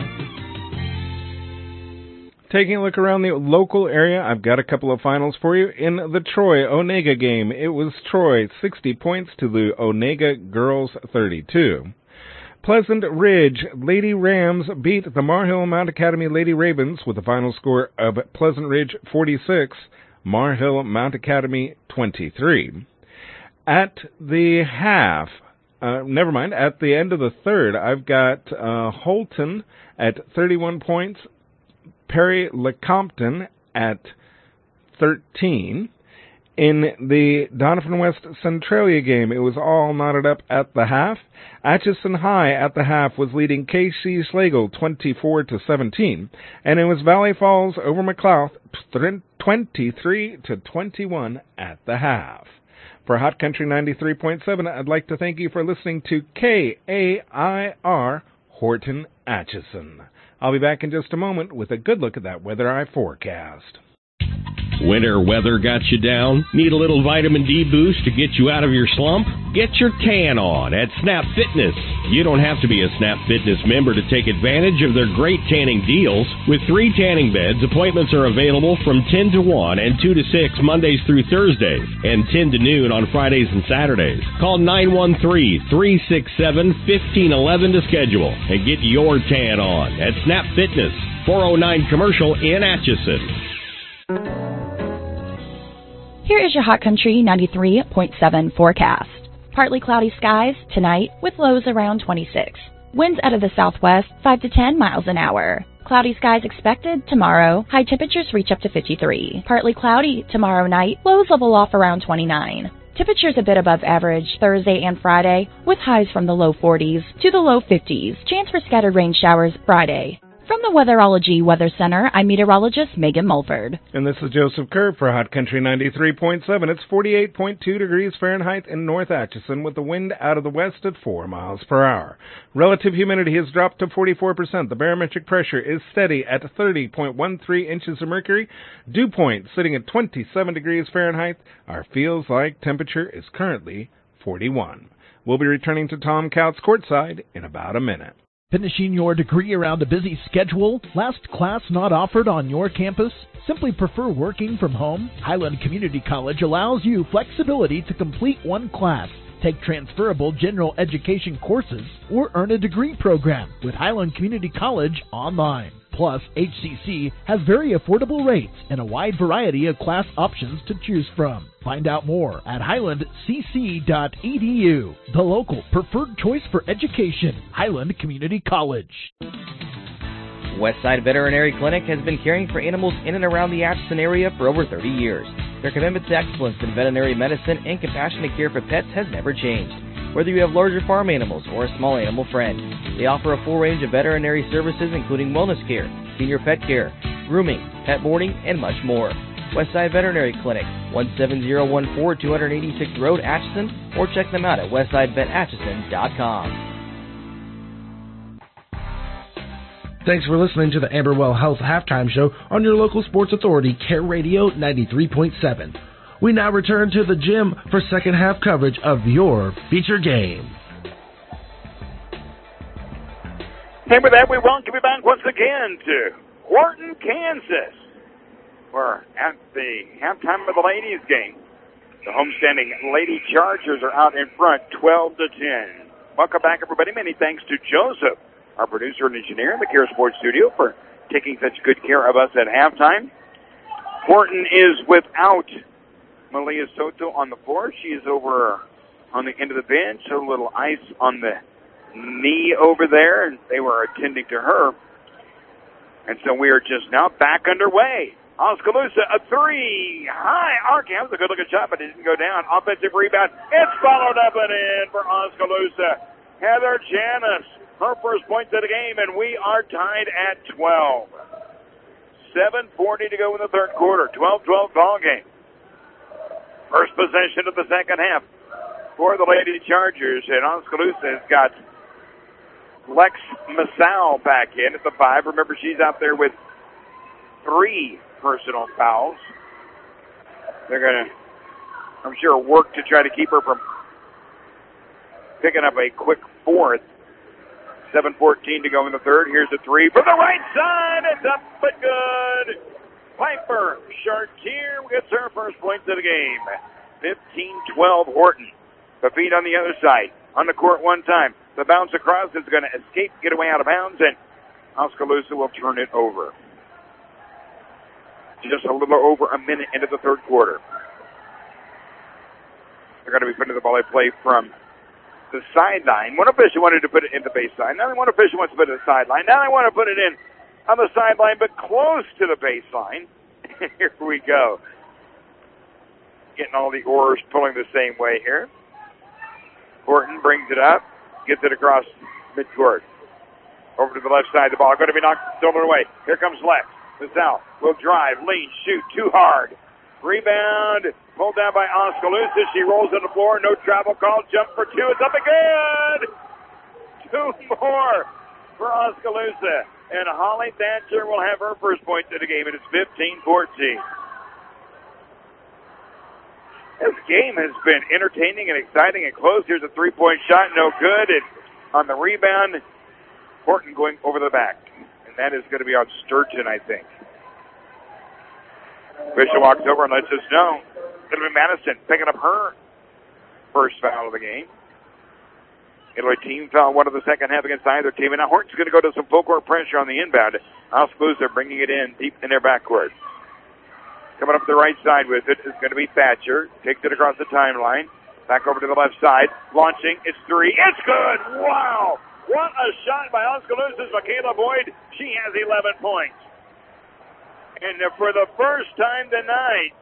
Taking a look around the local area, I've got a couple of finals for you. In the Troy-Onega game, it was Troy 60 points to the Onega girls 32. Pleasant Ridge Lady Rams beat the Marhill Mount Academy Lady Ravens with a final score of Pleasant Ridge 46, Marhill Mount Academy 23. At the half, at the end of the third, I've got Holton at 31 points, Perry Lecompton at 13. In the Donovan West Centralia game, it was all knotted up at the half. Atchison High at the half was leading KC Schlegel 24-17, and it was Valley Falls over McLouth 23-21 at the half. For Hot Country 93.7, I'd like to thank you for listening to KAIR Horton Atchison. I'll be back in just a moment with a good look at that weather eye forecast. Winter weather got you down? Need a little vitamin D boost to get you out of your slump? Get your tan on at Snap Fitness. You don't have to be a Snap Fitness member to take advantage of their great tanning deals. With 3 tanning beds, appointments are available from 10 to 1 and 2 to 6 Mondays through Thursdays, and 10 to noon on Fridays and Saturdays. Call 913-367-1511 to schedule and get your tan on at Snap Fitness, 409 Commercial in Atchison. Here is your Hot Country 93.7 forecast. Partly cloudy skies tonight with lows around 26. Winds out of the southwest, 5 to 10 miles an hour. Cloudy skies expected tomorrow. High temperatures reach up to 53. Partly cloudy tomorrow night. Lows level off around 29. Temperatures a bit above average Thursday and Friday, with highs from the low 40s to the low 50s. Chance for scattered rain showers Friday. From the Weatherology Weather Center, I'm meteorologist Megan Mulford. And this is Joseph Kerr for Hot Country 93.7. It's 48.2 degrees Fahrenheit in North Atchison with the wind out of the west at 4 miles per hour. Relative humidity has dropped to 44%. The barometric pressure is steady at 30.13 inches of mercury. Dew point sitting at 27 degrees Fahrenheit. Our feels like temperature is currently 41. We'll be returning to Tom Couts courtside in about a minute. Finishing your degree around a busy schedule? Last class not offered on your campus? Simply prefer working from home? Highland Community College allows you flexibility to complete one class, take transferable general education courses, or earn a degree program with Highland Community College online. Plus, HCC has very affordable rates and a wide variety of class options to choose from. Find out more at highlandcc.edu. The local preferred choice for education, Highland Community College. Westside Veterinary Clinic has been caring for animals in and around the Atchison area for over 30 years. Their commitment to excellence in veterinary medicine and compassionate care for pets has never changed. Whether you have larger farm animals or a small animal friend, they offer a full range of veterinary services including wellness care, senior pet care, grooming, pet boarding, and much more. Westside Veterinary Clinic, 17014 286th Road, Atchison, or check them out at westsidevetatchison.com. Thanks for listening to the Amberwell Health Halftime Show on your local sports authority, Care Radio 93.7. We now return to the gym for second half coverage of your feature game. And with that, we welcome you back once again to Horton, Kansas. We're at the halftime of the ladies' game. The homestanding Lady Chargers are out in front, 12-10. Welcome back, everybody. Many thanks to Joseph, our producer and engineer in the Care Sports Studio, for taking such good care of us at halftime. Horton is without Malia Soto on the floor. She is over on the end of the bench, a little ice on the knee over there, and they were attending to her. And so we are just now back underway. Oskaloosa, a three. High arcing. That was a good-looking shot, but it didn't go down. Offensive rebound. It's followed up and in for Oskaloosa. Heather Janis, her first points of the game, and we are tied at 12. 7:40 to go in the third quarter. 12-12 ball game. First possession of the second half for the Lady Chargers, and Oskaloosa has got Lex Masao back in at the 5. Remember, she's out there with 3 personal fouls. They're going to, I'm sure, work to try to keep her from picking up a quick fourth. 7:14 to go in the third. Here's a 3 from the right side. It's up but good. Piper Chartier gets her first points of the game. 15-12 Horton. The feet on the other side. On the court one time. The bounce across is going to escape, get away out of bounds, and Oskaloosa will turn it over. Just a little over a minute into the third quarter. They're going to be putting the ball in play from the sideline. One official wanted to put it in the baseline. Now one official wants to put it in the sideline. Now they want to put it in on the sideline, but close to the baseline. Here we go. Getting all the oars pulling the same way here. Horton brings it up, gets it across midcourt. Over to the left side of the ball. Going to be knocked, stolen away. Here comes Lex. Masao will drive, lean, shoot, too hard. Rebound, pulled down by Oskaloosa. She rolls on the floor, no travel call, jump for 2. It's up and good! 2 more for Oskaloosa. And Holly Thatcher will have her first points of the game, and it's 15-14. This game has been entertaining and exciting and close. Here's a 3-point shot, no good. And on the rebound, Horton going over the back. And that is going to be on Sturgeon, I think. Bishop walks over and lets us know. It'll be Madison picking up her first foul of the game. It'll be team foul, one of the second half against either team. And now Horton's going to go to some full court pressure on the inbound. Oskaloosa bringing it in deep in their backcourt. Coming up the right side with it is going to be Thatcher. Takes it across the timeline. Back over to the left side. Launching. It's 3. It's good. Wow. What a shot by Oskaloosa's Michaela Boyd. She has 11 points. And for the first time tonight,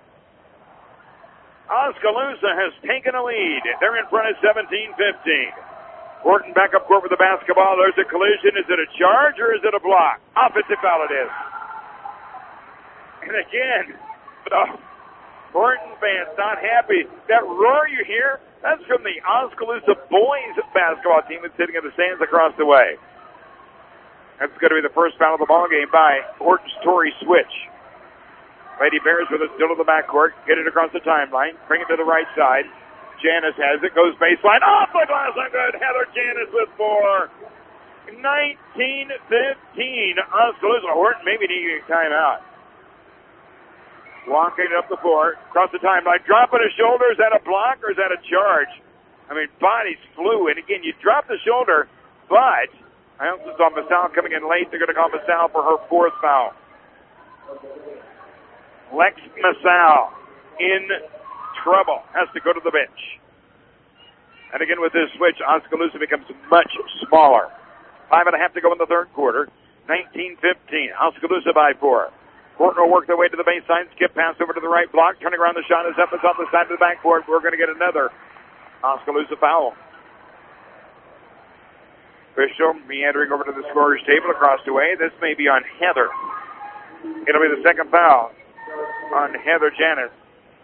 Oskaloosa has taken a lead. They're in front of 17-15. Horton back up court with the basketball. There's a collision. Is it a charge or is it a block? Offensive foul it is. And again, the Horton fans not happy. That roar you hear, that's from the Oskaloosa boys basketball team that's sitting in the stands across the way. That's going to be the first foul of the ball game by Horton's Tori Switch. Lady Bears with it still in the backcourt. Get it across the timeline. Bring it to the right side. Janice has it. Goes baseline. Off the glass. I'm good. Heather Janice with 4. 19-15. Oskaloosa. Horton maybe needing a timeout. Walking it up the floor. Across the timeline. Dropping a shoulder. Is that a block or is that a charge? I mean, bodies flew. And again, you drop the shoulder, but I also saw Masal coming in late. They're going to call Masal for her 4th foul. Lex Masal in trouble. Has to go to the bench. And again with this switch, Oskaloosa becomes much smaller. 5.5 to go in the third quarter. 19-15. Oskaloosa by 4. Horton will work their way to the baseline. Skip pass over to the right block. Turning around the shot is up. It's off the side of the backboard. We're going to get another Oskaloosa foul. Official meandering over to the scorer's table across the way. This may be on Heather. It'll be the second foul on Heather Janice.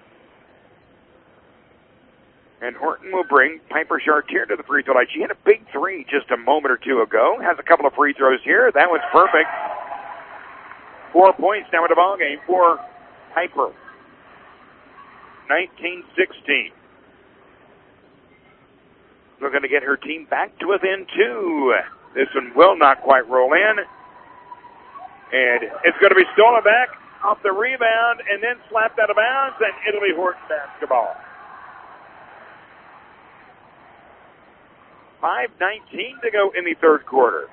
And Horton will bring Piper Chartier to the free throw line. She had a big 3 just a moment or two ago. Has a couple of free throws here. That was perfect. 4 points now in the ball game for Piper. 19-16. We're going to get her team back to within 2. This one will not quite roll in. And it's going to be stolen back off the rebound and then slapped out of bounds, and it'll be Horton basketball. 5:19 to go in the third quarter.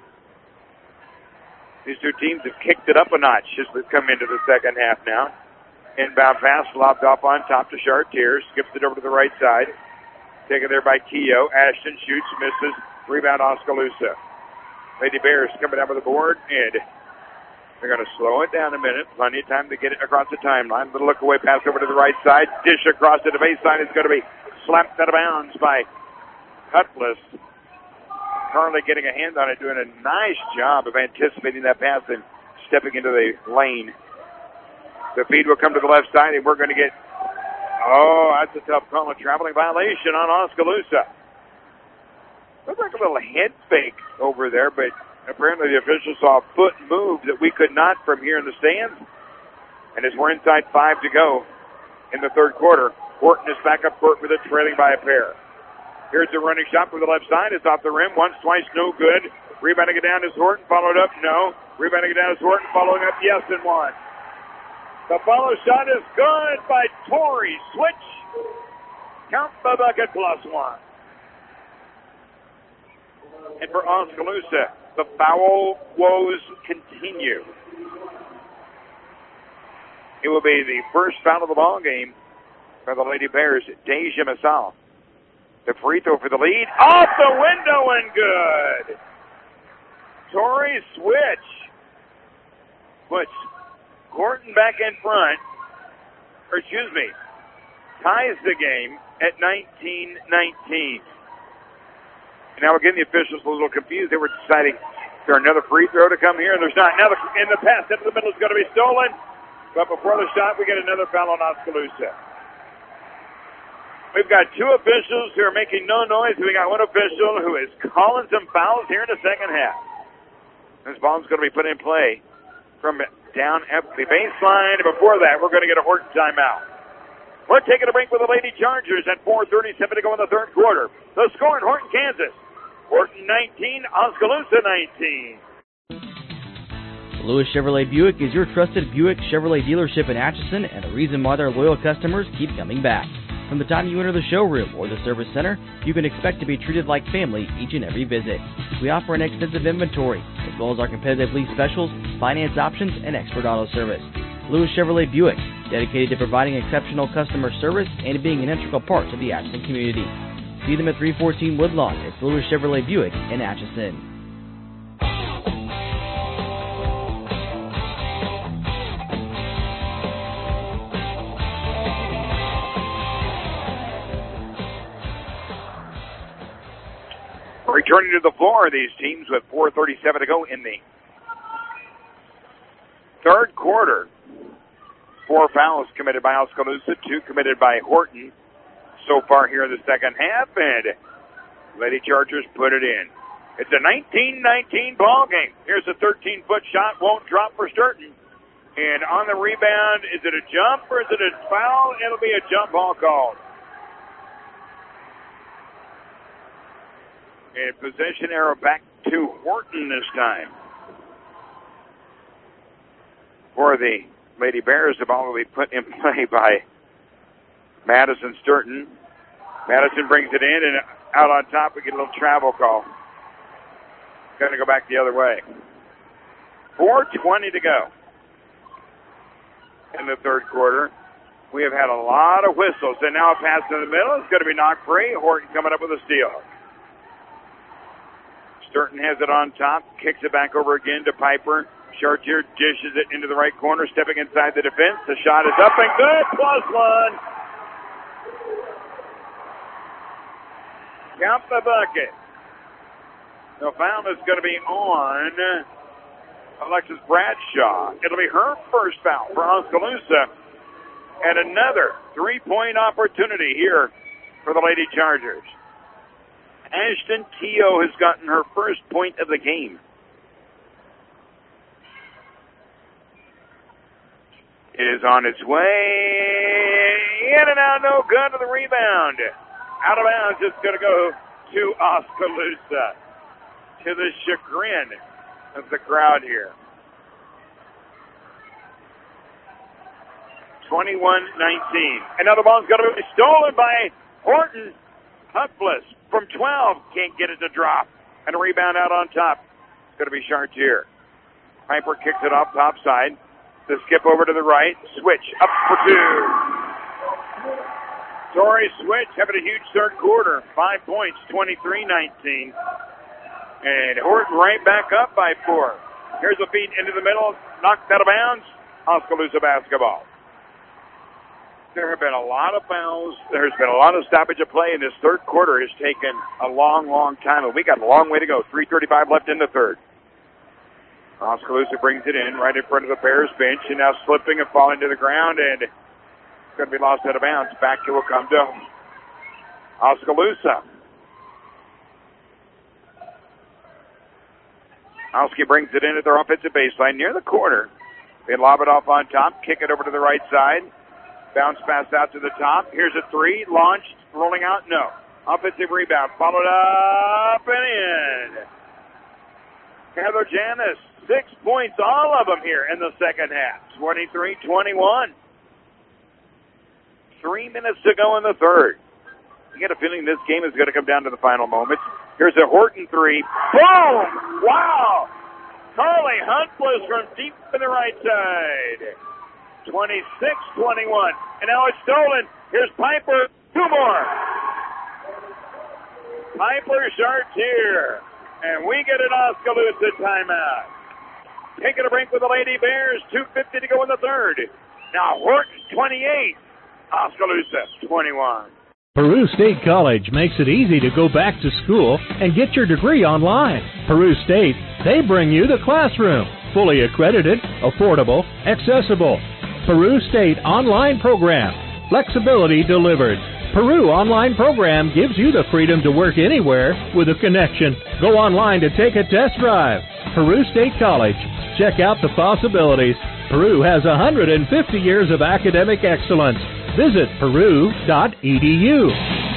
These two teams have kicked it up a notch as we've come into the second half now. Inbound pass lobbed off on top to Chartier. Skips it over to the right side. Taken there by Keogh. Ashton shoots, misses. Rebound Oskaloosa. Lady Bears coming down with the board, and they're going to slow it down a minute. Plenty of time to get it across the timeline. Little look away pass over to the right side. Dish across to the baseline. It's going to be slapped out of bounds by Cutlass. Currently getting a hand on it, doing a nice job of anticipating that pass and stepping into the lane. The feed will come to the left side, and we're going to get, that's a tough call. A traveling violation on Oskaloosa. Looks like a little head fake over there, but apparently the officials saw a foot move that we could not from here in the stands. And as we're inside 5 to go in the third quarter, Horton is back up court with it, trailing by a pair. Here's a running shot from the left side. It's off the rim. Once, twice, no good. Rebounding it down is Horton. Followed up, no. Rebounding it down is Horton. Following up, yes, and 1. The follow shot is good by Tori Switch. Count the bucket +1. And for Oskaloosa, the foul woes continue. It will be the first foul of the ball game for the Lady Bears, Deja Masal. The free throw for the lead. Off the window and good. Tori Switch puts Horton back in front. Ties the game at 19-19. And now again, the officials a little confused. They were deciding, is there another free throw to come here? There's not. Now in the pass into the middle is going to be stolen. But before the shot, we get another foul on Oskaloosa. We've got 2 officials who are making no noise. We got one official who is calling some fouls here in the second half. This ball's going to be put in play from down at the baseline. Before that, we're going to get a Horton timeout. We're taking a break with the Lady Chargers at 4:37 to go in the third quarter. The score in Horton, Kansas. Horton 19, Oskaloosa 19. Lewis Chevrolet Buick is your trusted Buick Chevrolet dealership in Atchison and the reason why their loyal customers keep coming back. From the time you enter the showroom or the service center, you can expect to be treated like family each and every visit. We offer an extensive inventory, as well as our competitive lease specials, finance options, and expert auto service. Lewis Chevrolet Buick, dedicated to providing exceptional customer service and being an integral part to the Atchison community. See them at 314 Woodlawn at Silver Chevrolet Buick in Atchison. Returning to the floor, these teams with 4:37 to go in the third quarter. 4 fouls committed by Oskaloosa, 2 committed by Horton so far here in the second half, and Lady Chargers put it in. It's a 19-19 ball game. Here's a 13-foot shot, won't drop for Sturton. And on the rebound, is it a jump or is it a foul? It'll be a jump ball called. And possession arrow back to Horton this time. For the Lady Bears, the ball will be put in play by Madison Sturton. Madison brings it in, and out on top we get a little travel call. Going to go back the other way. 4:20 to go in the third quarter. We have had a lot of whistles, and now a pass in the middle. It's going to be knocked free. Horton coming up with a steal. Sturton has it on top, kicks it back over again to Piper. Chartier dishes it into the right corner, stepping inside the defense. The shot is up and good, +1. Count the bucket. The foul is going to be on Alexis Bradshaw. It'll be her first foul for Oskaloosa. And another 3-point opportunity here for the Lady Chargers. Ashton Keogh has gotten her first point of the game. It is on its way. In and out, no good to the rebound. Out of bounds, it's going to go to Oskaloosa, to the chagrin of the crowd here. 21-19. Another ball's going to be stolen by Horton. Huckless from 12. Can't get it to drop. And a rebound out on top. It's going to be Chartier. Piper kicks it off top side. The skip over to the right. Switch up for 2. Tori Switch having a huge third quarter. 5 points, 23-19. And Horton right back up by 4. Here's a feed into the middle. Knocked out of bounds. Oskaloosa basketball. There have been a lot of fouls. There's been a lot of stoppage of play, and this third quarter has taken a long, long time. And we got a long way to go. 3:35 left in the third. Oskaloosa brings it in right in front of the Bears bench, and now slipping and falling to the ground, and it's going to be lost out of bounds. Back it will come to Oskaloosa. Oski brings it in at their offensive baseline near the corner. They lob it off on top, kick it over to the right side. Bounce pass out to the top. Here's a 3. Launched. Rolling out. No. Offensive rebound. Followed up and in. Heather Janis. 6 points. All of them here in the second half. 23-21. 3 minutes to go in the third. You get a feeling this game is going to come down to the final moments. Here's a Horton 3. Boom! Wow! Carly Huntbless from deep in the right side. 26-21. And now it's stolen. Here's Piper. 2 more. Piper Chartier. And we get an Oskaloosa timeout. Taking a break with the Lady Bears. 2:50 to go in the third. Now Horton 28. Oskaloosa 21. Peru State College makes it easy to go back to school and get your degree online. Peru State, they bring you the classroom. Fully accredited, affordable, accessible. Peru State Online Program. Flexibility delivered. Peru Online Program gives you the freedom to work anywhere with a connection. Go online to take a test drive. Peru State College. Check out the possibilities. Peru has 150 years of academic excellence. Visit peru.edu.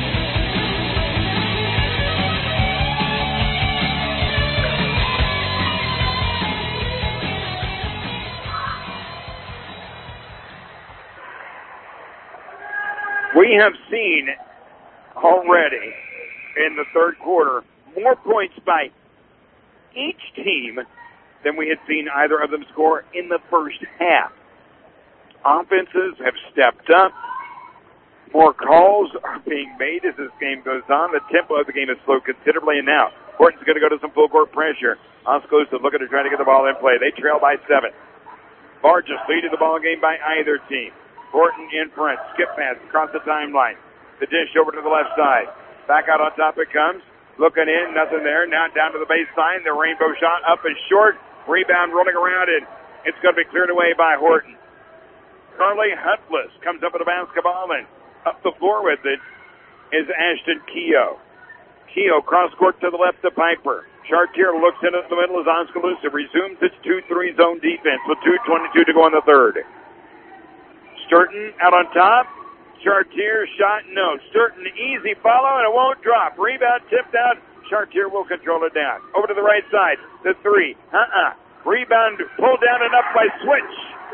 We have seen already in the third quarter more points by each team than we had seen either of them score in the first half. Offenses have stepped up. More calls are being made as this game goes on. The tempo of the game has slowed considerably, and now Horton's going to go to some full court pressure. Oskaloosa looking to try to get the ball in play. They trail by 7. Largest lead in the ball game by either team. Horton in front. Skip pass across the timeline. The dish over to the left side. Back out on top it comes. Looking in, nothing there. Now down to the baseline. The rainbow shot up and short. Rebound rolling around it. It's going to be cleared away by Horton. Carly Hutless comes up with the basketball, and up the floor with it is Ashton Keogh. Keogh cross court to the left to Piper. Chartier looks in at the middle as Oskaloosa resumes its 2-3 zone defense with 2:22 to go in the third. Sturton out on top. Chartier shot, no. Sturton easy follow, and it won't drop. Rebound tipped out. Chartier will control it down. Over to the right side. The 3. Rebound pulled down and up by Switch.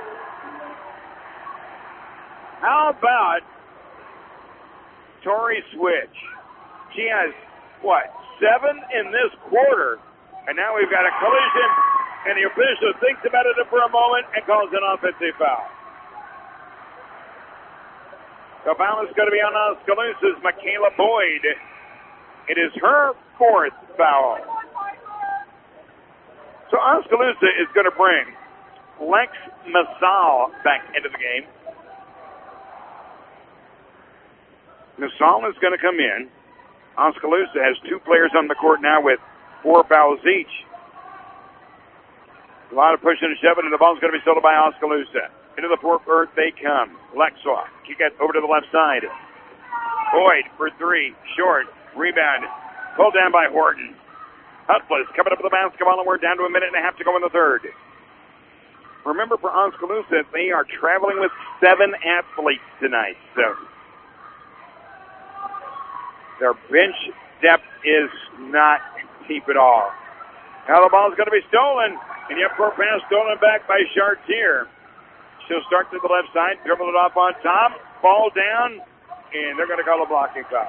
How about Tori Switch? She has, 7 in this quarter. And now we've got a collision, and the official thinks about it for a moment and calls an offensive foul. The foul is going to be on Oskaloosa's Michaela Boyd. It is her 4th foul. So Oskaloosa is going to bring Lex Masal back into the game. Masal is going to come in. Oskaloosa has 2 players on the court now with 4 fouls each. A lot of pushing and shoving, and the ball's going to be stolen by Oskaloosa. Into the forecourt they come. Lexoff. Kick it over to the left side. Boyd for 3. Short. Rebound. Pulled down by Horton. Hutless coming up with the basketball, and we're down to a minute and a half to go in the third. Remember, for Oskaloosa, they are traveling with 7 athletes tonight. So their bench depth is not deep at all. Now the ball's going to be stolen, and the up-court pass stolen back by Chartier. She'll start to the left side, dribble it off on top, fall down, and they're going to call a blocking foul.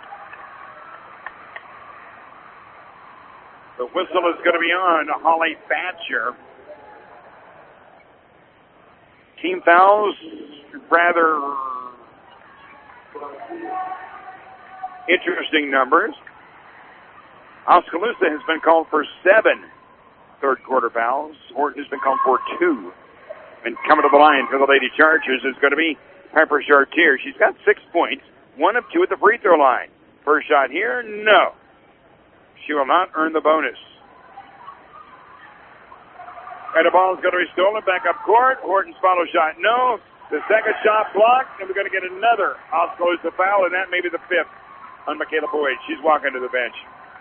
The whistle is going to be on Holly Thatcher. Team fouls, rather interesting numbers. Oskaloosa has been called for 7 third quarter fouls. Horton has been called for 2. And coming to the line for the Lady Chargers is going to be Piper Chartier. She's got 6 points, 1 of 2 at the free throw line. First shot here, no. She will not earn the bonus. And the ball is going to be stolen back up court. Horton's follow shot, no. The second shot blocked, and we're going to get another Oskaloosa foul, and that may be the 5th on Michaela Boyd. She's walking to the bench.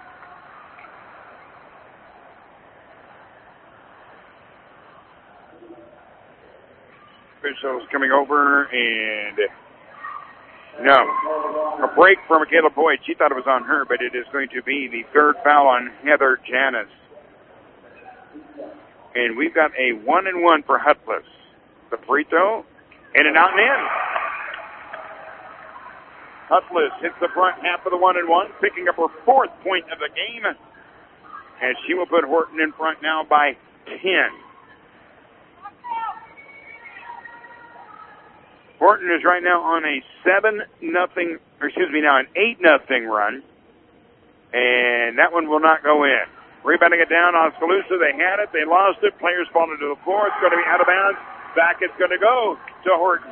Officials coming over, and no. A break for Michaela Boyd. She thought it was on her, but it is going to be the 3rd foul on Heather Janis. And we've got a 1-and-1 for Hutless. The free throw, in and out and in. Hutless hits the front half of the 1-and-1, picking up her 4th point of the game. And she will put Horton in front now by 10. Horton is right now on a 8-0 run. And that one will not go in. Rebounding it down, Oskaloosa, they had it, they lost it, players falling to the floor, it's going to be out of bounds. Back it's going to go to Horton.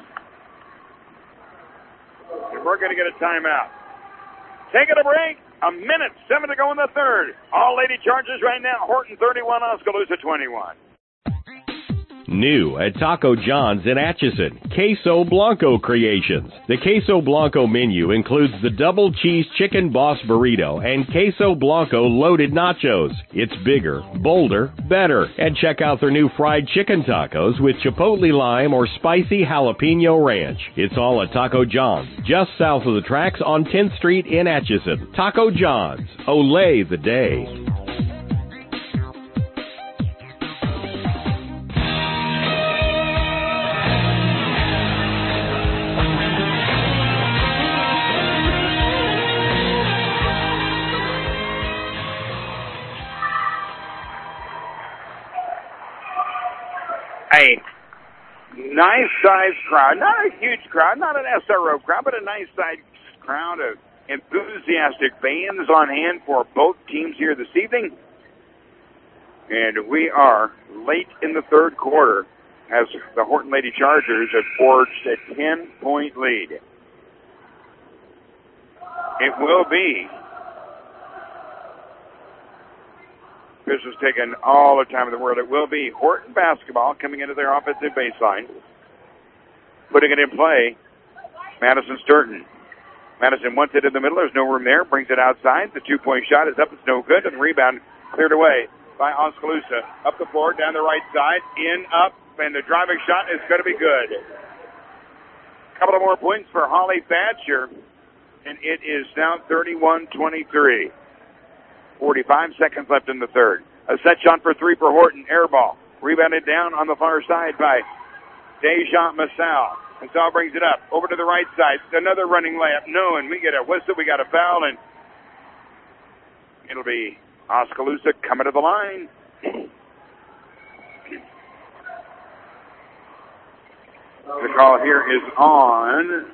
And we're going to get a timeout. Taking a break, 1:07 to go in the third. All Lady Chargers right now, Horton 31, Oskaloosa 21. New at Taco John's in Atchison, Queso Blanco Creations. The Queso Blanco menu includes the double cheese chicken boss burrito and Queso Blanco loaded nachos. It's bigger, bolder, better. And check out their new fried chicken tacos with chipotle lime or spicy jalapeno ranch. It's all at Taco John's, just south of the tracks on 10th Street in Atchison. Taco John's, Olay the day. nice-sized crowd. Not a huge crowd, not an SRO crowd, but a nice-sized crowd of enthusiastic fans on hand for both teams here this evening. And we are late in the third quarter as the Horton Lady Chargers have forged a 10-point lead. It will be. This was taking all the time in the world. It will be Horton basketball coming into their offensive baseline. Putting it in play, Madison Sturton. Madison wants it in the middle. There's no room there. Brings it outside. The two-point shot is up. It's no good. And the rebound cleared away by Oskaloosa. Up the floor, down the right side, in, up, and the driving shot is going to be good. A couple of more points for Holly Thatcher, and it is now 31-23. 45 seconds left in the third. A set shot for three for Horton. Air ball. Rebounded down on the far side by Deja Masal. Masal brings it up. Over to the right side. Another running layup. No, and we get a whistle. We got a foul, and it'll be Oskaloosa coming to the line. The call here is on.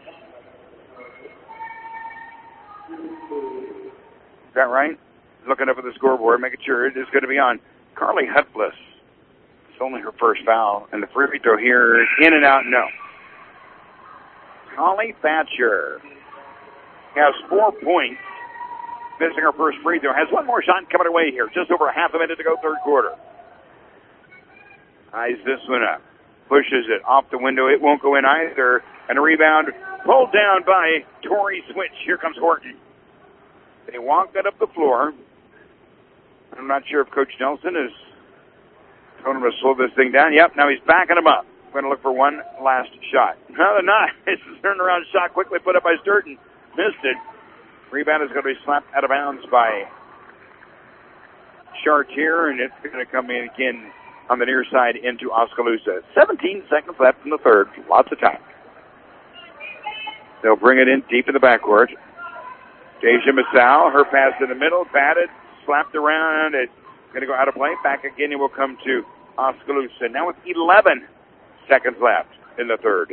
Is that right? Looking up at the scoreboard, making sure it is going to be on Carly Hutbliss. It's only her first foul, and the free throw here is in and out, no. Holly Thatcher has 4 points, missing her first free throw. Has one more shot coming away here. Just over a half a minute to go, third quarter. Eyes this one up. Pushes it off the window. It won't go in either. And a rebound pulled down by Tori Switch. Here comes Horton. They walk that up the floor. I'm not sure if Coach Nelson is told him to slow this thing down. Yep, now he's backing him up. Going to look for one last shot. No, they're not. It's a turnaround shot quickly put up by Sturton. Missed it. Rebound is going to be slapped out of bounds by Chartier, and it's going to come in again on the near side into Oskaloosa. 17 seconds left in the third. Lots of time. They'll bring it in deep in the backcourt. Deja Masal, her pass in the middle, batted, slapped around. It's going to go out of play. Back again, it will come to Oskaloosa. Now with 11 seconds left in the third.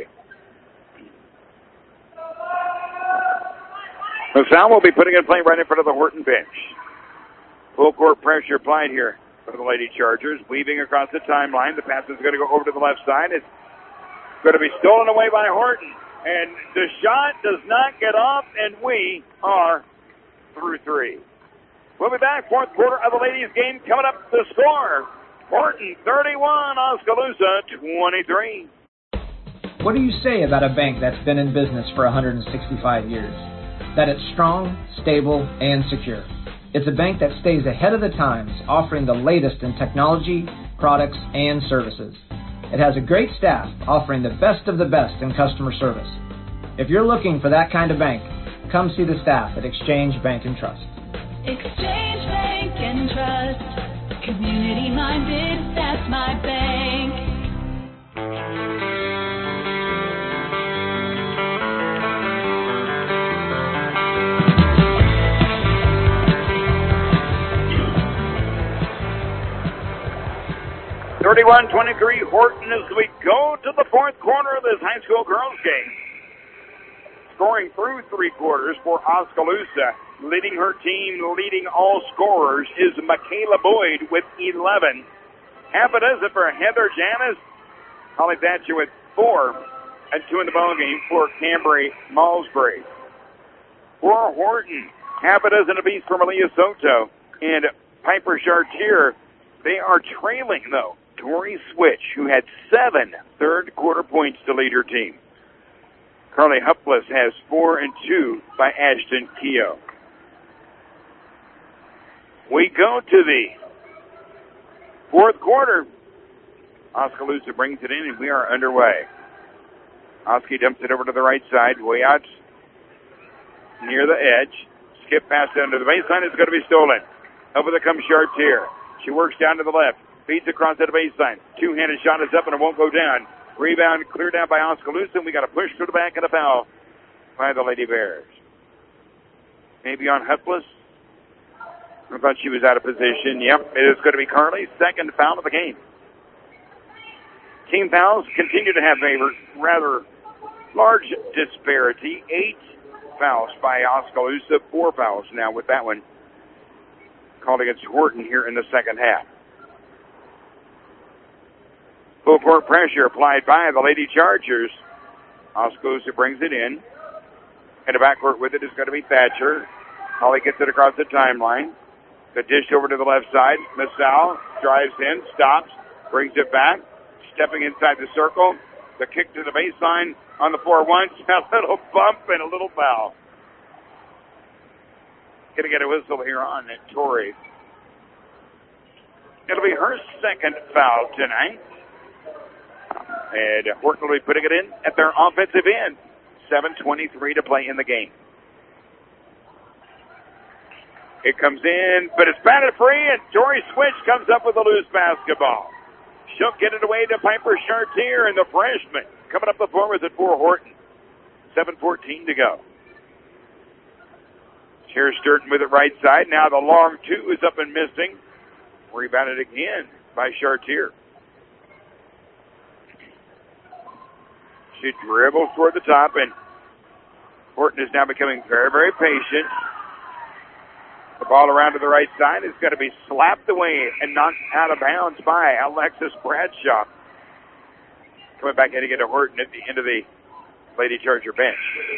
Masal will be putting in play right in front of the Horton bench. Full court pressure applied here for the Lady Chargers. Weaving across the timeline. The pass is going to go over to the left side. It's going to be stolen away by Horton. And the shot does not get off, and we are through three. We'll be back. Fourth quarter of the ladies' game coming up. The score, Horton 31, Oskaloosa 23. What do you say about a bank that's been in business for 165 years? That it's strong, stable, and secure. It's a bank that stays ahead of the times, offering the latest in technology, products, and services. It has a great staff offering the best of the best in customer service. If you're looking for that kind of bank, come see the staff at Exchange Bank and Trust. Exchange Bank and Trust. Community minded, that's my bank. (31-23) Horton as we go to the fourth quarter of this high school girls game. Scoring through three quarters for Oskaloosa. Leading her team, leading all scorers, is Michaela Boyd with 11. Half a dozen for Heather Janis. Holly Thatcher with 4 and 2 in the ballgame for Cambry Malsbury. For Horton, half a dozen apiece for Malia Soto and Piper Chartier. They are trailing, though. Tori Switch, who had 7 third-quarter points to lead her team. Carly Hutbliss has 4 and 2 by Ashton Keogh. We go to the fourth quarter. Oskaloosa brings it in, and we are underway. Oski dumps it over to the right side, way out near the edge. Skip pass down to the baseline. It's going to be stolen. Over there comes Chartier. She works down to the left. Feeds across to the baseline. Two-handed shot is up, and it won't go down. Rebound cleared out by Oskaloosa. We got a push to the back and a foul by the Lady Bears. Maybe on Hutbliss. I thought she was out of position. Yep, it is going to be Carly's second foul of the game. Team fouls continue to have a rather large disparity. 8 fouls by Oskaloosa, 4 fouls now with that one called against Horton here in the second half. Full court pressure applied by the Lady Chargers. Oskaloosa brings it in. And the backcourt with it is going to be Thatcher. Holly gets it across the timeline. The dish over to the left side. Masal drives in, stops, brings it back, stepping inside the circle. The kick to the baseline on the floor once. A little bump and a little foul. Going to get a whistle here on it, Torrey. It'll be her second foul tonight. And Horton will be putting it in at their offensive end. 7:23 to play in the game. It comes in, but it's batted free, and Tori Switch comes up with a loose basketball. She'll get it away to Piper Chartier, and the freshman coming up the floor with it for Horton. 7:14 to go. Here's Sturton with it right side. Now the long two is up and missing. Rebounded again by Chartier. She dribbles toward the top, and Horton is now becoming very, very patient. The ball around to the right side is going to be slapped away and knocked out of bounds by Alexis Bradshaw. Coming back in to get to Horton at the end of the Lady Charger bench.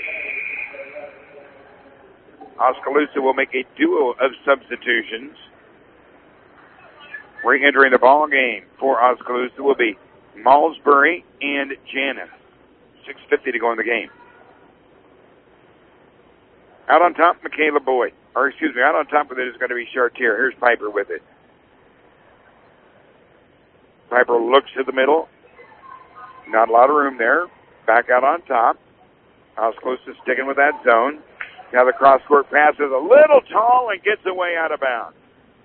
Oskaloosa will make a duo of substitutions. Re-entering the ball game for Oskaloosa will be Malsbury and Janis. 6:50 to go in the game. Out on top, Michaela Boyd. Out on top of it is going to be Chartier. Here's Piper with it. Piper looks to the middle. Not a lot of room there. Back out on top. Oskaloosa sticking with that zone. Now the cross-court pass is a little tall and gets away out of bounds.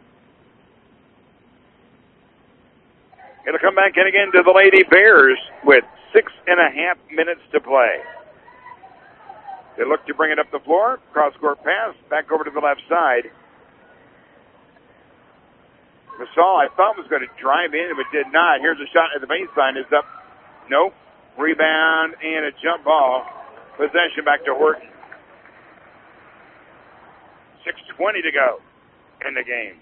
It'll come back in again to the Lady Bears with 6.5 minutes to play. They look to bring it up the floor. Cross-court pass. Back over to the left side. Masal, I thought, was going to drive in, but did not. Here's a shot at the baseline. Is up. Nope. Rebound and a jump ball. Possession back to Horton. 6:20 to go in the game.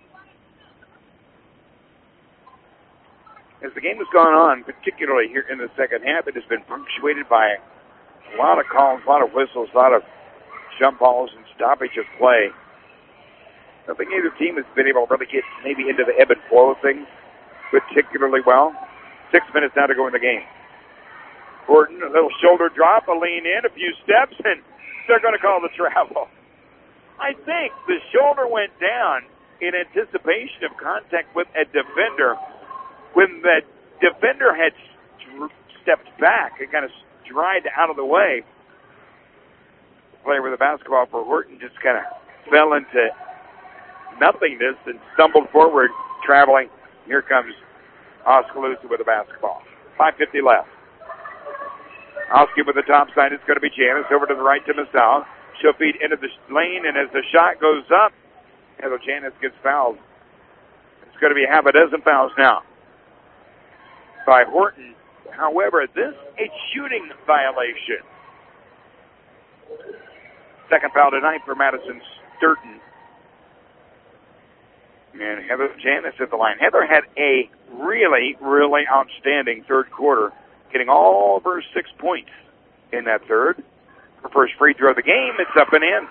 As the game has gone on, particularly here in the second half, it has been punctuated by a lot of calls, a lot of whistles, a lot of jump balls and stoppage of play. I think either team has been able to really get maybe into the ebb and flow of things particularly well. 6 minutes now to go in the game. Horton, a little shoulder drop, a lean in, a few steps, and they're going to call the travel. I think the shoulder went down in anticipation of contact with a defender. When the defender had stepped back and kind of dried out of the way, the player with the basketball for Horton just kind of fell into nothingness and stumbled forward, traveling. Here comes Oskaloosa with the basketball. 5:50 left. Oski with the top side. It's going to be Janis over to the right to Masal. She'll feed into the lane, and as the shot goes up, Janis gets fouled. It's going to be half a dozen fouls now by Horton. However, this is a shooting violation. Second foul tonight for Madison Sturton. And Heather Janis at the line. Heather had a really, really outstanding third quarter, getting all of her 6 points in that third. Her first free throw of the game, it's up and in.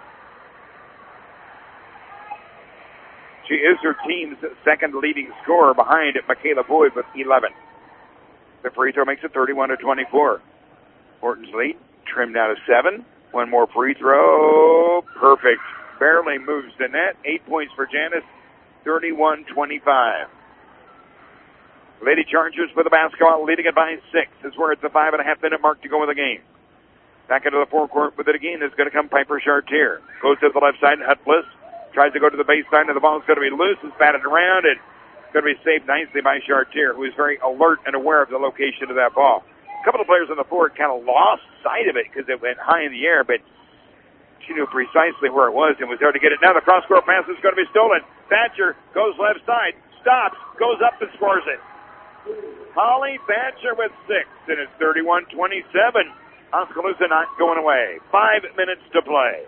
She is her team's second leading scorer behind Michaela Boyd with 11. The free throw makes it 31-24. Horton's lead trimmed down to 7. One more free throw. Perfect. Barely moves the net. 8 points for Janis. 31-25. Lady Chargers with the basketball, leading it by 6. As we're at the 5.5 minute mark to go in the game. Back into the forecourt with it again is going to come Piper Chartier. Goes to the left side, Hutbliss tries to go to the baseline, and the ball is going to be loose. It's batted around, and going to be saved nicely by Chartier, who is very alert and aware of the location of that ball. A couple of players on the floor kind of lost sight of it because it went high in the air, but she knew precisely where it was and was there to get it. Now the cross-court pass is going to be stolen. Thatcher goes left side, stops, goes up and scores it. Holly Thatcher with 6, and it's 31-27. Oskaloosa not going away. 5 minutes to play.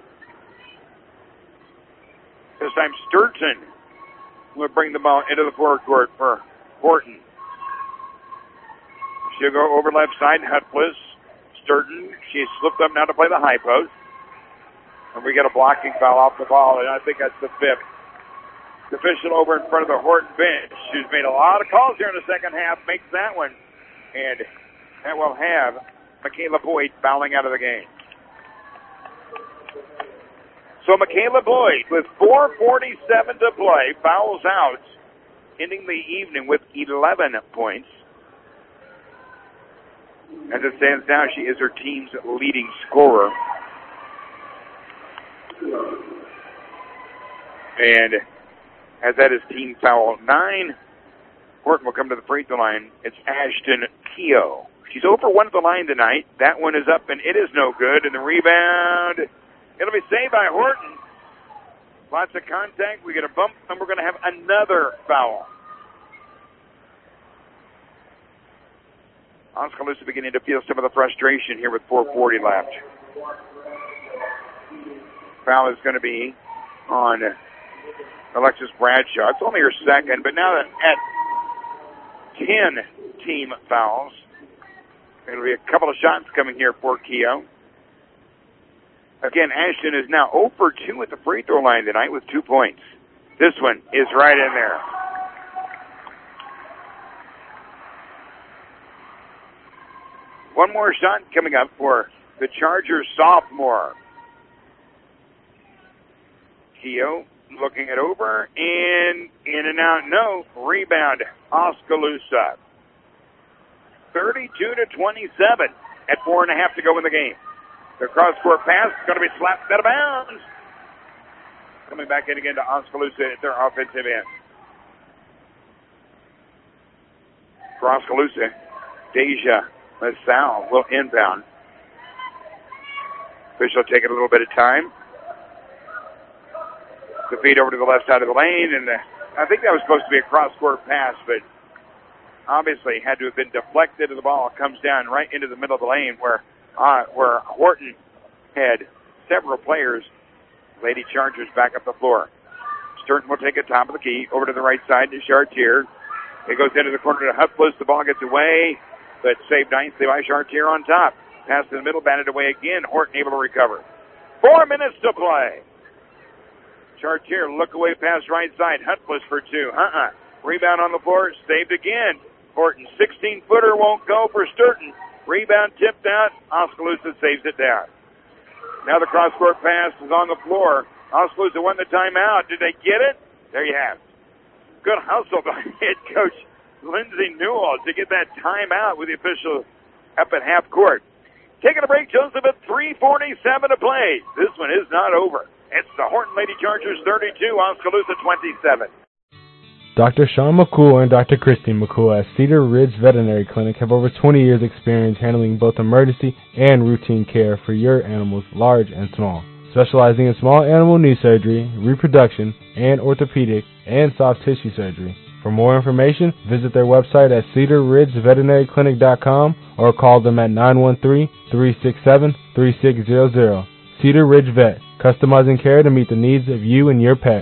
This time Sturgeon will bring the ball into the forecourt for Horton. She'll go over left side. Hutpless. Sturgeon. She slipped up now to play the high post. And we get a blocking foul off the ball, and I think that's the 5th. The official over in front of the Horton bench, who's made a lot of calls here in the second half, makes that one. And that will have Michaela Boyd fouling out of the game. So Michaela Boyd, with 4:47 to play, fouls out, ending the evening with 11 points. As it stands now, she is her team's leading scorer. And as that is team foul 9, Horton will come to the free throw line. It's Ashton Keogh. She's 0 for 1 at the line tonight. That one is up, and it is no good. And the rebound, it'll be saved by Horton. Lots of contact. We get a bump, and we're going to have another foul. Oskaloosa beginning to feel some of the frustration here with 4:40 left. Foul is going to be on Alexis Bradshaw. It's only her second, but now that at 10 team fouls, there'll be a couple of shots coming here for Keogh. Again, Ashton is now 0 for 2 at the free throw line tonight with 2 points. This one is right in there. One more shot coming up for the Chargers sophomore. Keogh looking it over, and in and out, no. Rebound, Oskaloosa. 32-27 at 4.5 to go in the game. The cross-court pass is going to be slapped out of bounds. Coming back in again to Oskaloosa at their offensive end. For Oskaloosa, Deja LaSalle will inbound. Official taking a little bit of time. The feed over to the left side of the lane, and I think that was supposed to be a cross-court pass, but obviously had to have been deflected, and the ball comes down right into the middle of the lane where Horton had several players. Lady Chargers back up the floor. Sturgeon will take it top of the key over to the right side to Chartier. It goes into the corner to Hutpless. The ball gets away, but saved nicely by Chartier on top. Pass to the middle, batted away again. Horton able to recover. 4 minutes to play. Chartier, look away pass right side. Hutpless for 2. Rebound on the floor, saved again. Horton, 16-footer won't go for Sturgeon. Rebound tipped out. Oskaloosa saves it down. Now the cross-court pass is on the floor. Oskaloosa won the timeout. Did they get it? There you have it. Good hustle by head coach Lindsey Newell to get that timeout with the official up at half court. Taking a break, Joseph, at 3:47 to play. This one is not over. It's the Horton Lady Chargers 32, Oskaloosa 27. Dr. Sean McCool and Dr. Christine McCool at Cedar Ridge Veterinary Clinic have over 20 years experience handling both emergency and routine care for your animals, large and small. Specializing in small animal knee surgery, reproduction, and orthopedic and soft tissue surgery. For more information, visit their website at cedarridgeveterinaryclinic.com or call them at 913-367-3600. Cedar Ridge Vet, customizing care to meet the needs of you and your pet.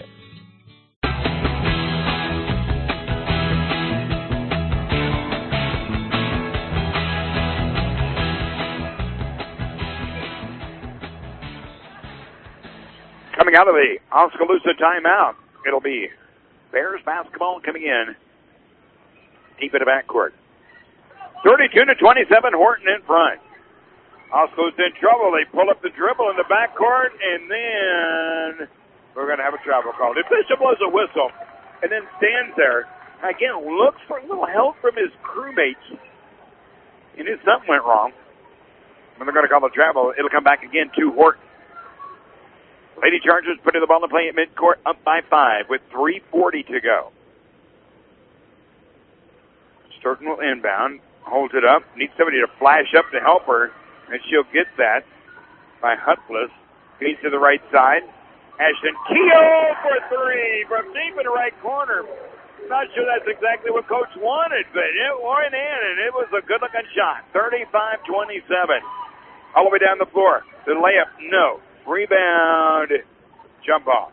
Coming out of the Oskaloosa timeout, it'll be Bears basketball coming in deep in the backcourt. 32-27, Horton in front. Oskaloosa in trouble. They pull up the dribble in the backcourt, and then we're going to have a travel call. The official blows a whistle and then stands there. Again, looks for a little help from his crewmates. He knew something went wrong. When they're going to call the travel, it'll come back again to Horton. Lady Chargers putting the ball in play at midcourt, up by 5 with 3:40 to go. Sturgeon will inbound, holds it up, needs somebody to flash up to help her, and she'll get that by Hutpless. Feeds to the right side. Ashton Keogh for 3 from deep in the right corner. Not sure that's exactly what Coach wanted, but it went in, and it was a good-looking shot. 35-27. All the way down the floor. The layup, no. Rebound, jump off.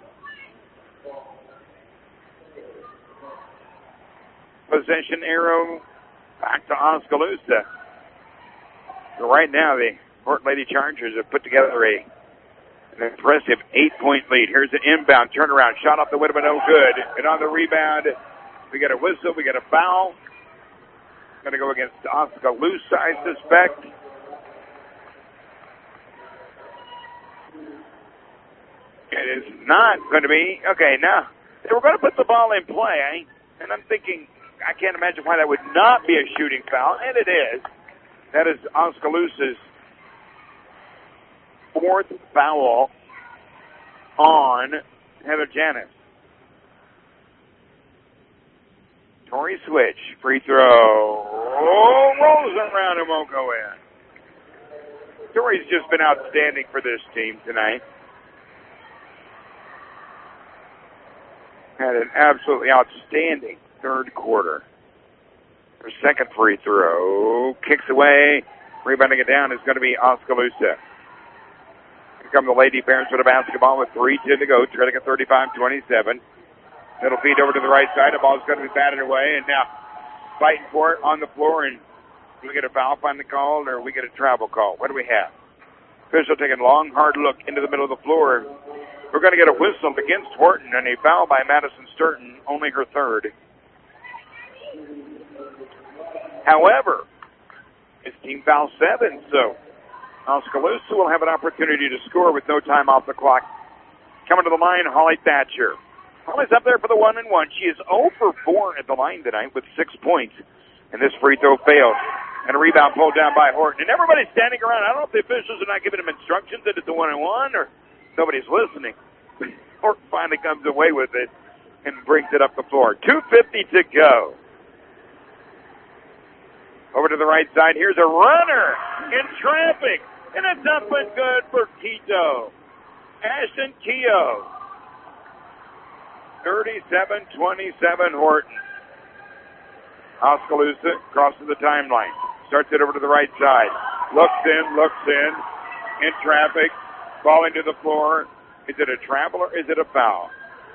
Possession arrow back to Oskaloosa. So right now, the Fort Lady Chargers have put together an impressive 8-point lead. Here's an inbound turnaround. Shot off the window, but no good. And on the rebound, we got a whistle. We got a foul. Going to go against Oskaloosa, I suspect. It is not going to be. Okay, now, they were going to put the ball in play, and I'm thinking, I can't imagine why that would not be a shooting foul, and it is. That is Oskaloosa's fourth foul on Heather Janis. Tori Switch, free throw. Oh, rolls around and won't go in. Tori's just been outstanding for this team tonight. Had an absolutely outstanding third quarter. Her second free throw. Kicks away. Rebounding it down is going to be Oskaloosa. Here come the Lady Bears with a basketball with 3:10 to go. Trailing at 35-27. It'll feed over to the right side. The ball's going to be batted away. And now fighting for it on the floor. And do we get a foul finally called or we get a travel call? What do we have? Official taking a long, hard look into the middle of the floor. We're going to get a whistle against Horton and a foul by Madison Sturton, only her third. However, it's team foul 7, so Oskaloosa will have an opportunity to score with no time off the clock. Coming to the line, Holly Thatcher. Holly's up there for the 1-and-1. She is 0 for 4 at the line tonight with 6 points, and this free throw failed. And a rebound pulled down by Horton. And everybody's standing around. I don't know if the officials are not giving them instructions that it's a 1-and-1 or nobody's listening. Horton finally comes away with it and brings it up the floor. 2:50 to go. Over to the right side. Here's a runner in traffic. And it's up and good for Keto. Ashton Keogh. 37-27 Horton. Oskaloosa crosses the timeline. Starts it over to the right side. Looks in traffic. Falling to the floor. Is it a travel or is it a foul?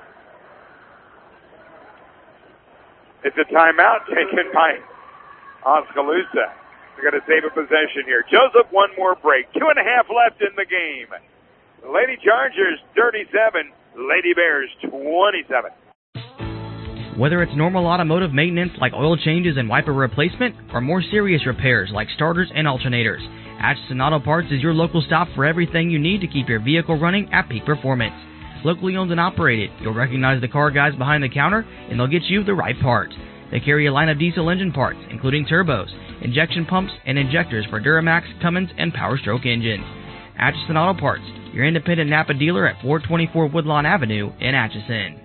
It's a timeout taken by Oskaloosa. They're going to save a possession here. Joseph, one more break. 2.5 left in the game. Lady Chargers 37, Lady Bears 27. Whether it's normal automotive maintenance like oil changes and wiper replacement, or more serious repairs like starters and alternators, Atchison Auto Parts is your local stop for everything you need to keep your vehicle running at peak performance. Locally owned and operated, you'll recognize the car guys behind the counter, and they'll get you the right parts. They carry a line of diesel engine parts, including turbos, injection pumps, and injectors for Duramax, Cummins, and Power Stroke engines. Atchison Auto Parts, your independent Napa dealer at 424 Woodlawn Avenue in Atchison.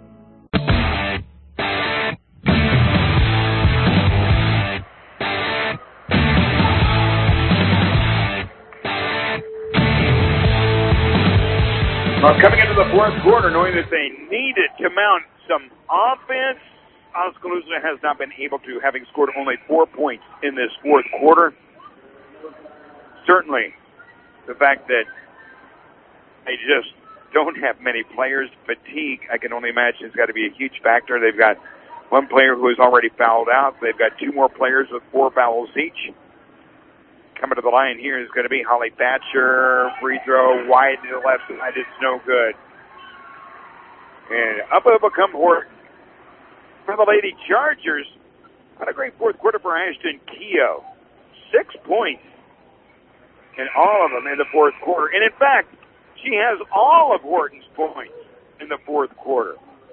Well, coming into the fourth quarter, knowing that they needed to mount some offense, Oskaloosa has not been able to, having scored only 4 points in this fourth quarter. Certainly, the fact that they just don't have many players. Fatigue, I can only imagine, has got to be a huge factor. They've got one player who has already fouled out. They've got 2 more players with 4 fouls each. Coming to the line here is going to be Holly Thatcher. Free throw wide to the left side. It's no good. And up will come Horton. For the Lady Chargers, not a great fourth quarter for Ashton Keogh. 6 points in all of them in the fourth quarter. And in fact, she has all of Horton's points in the fourth quarter.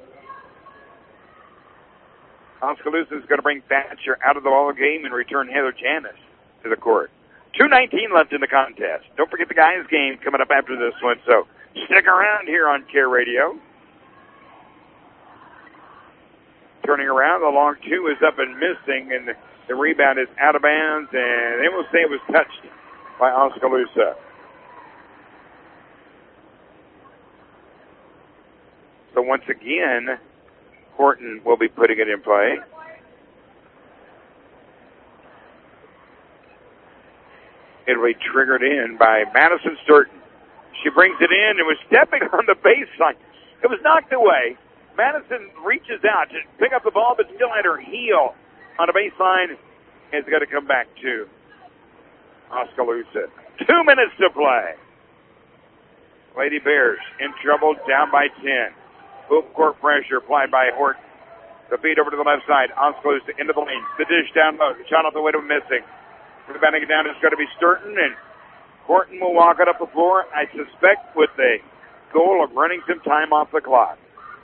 Oskaloosa is going to bring Thatcher out of the ball game and return Heather Janis to the court. 2:19 left in the contest. Don't forget the guys' game coming up after this one, so stick around here on Care Radio. Turning around, the long 2 is up and missing, and the rebound is out of bounds, and they will say it was touched by Oskaloosa. So once again, Horton will be putting it in play. It'll be triggered in by Madison Sturton. She brings it in and was stepping on the baseline. It was knocked away. Madison reaches out to pick up the ball, but still at her heel on the baseline. It's going to come back to Oskaloosa. 2 minutes to play. Lady Bears in trouble, down by 10. Hoop court pressure applied by Horton. The feed over to the left side. Oskaloosa into the lane. The dish down low. Shot off the window, missing. Rebounding it down is going to be Sturton, and Horton will walk it up the floor, I suspect, with the goal of running some time off the clock.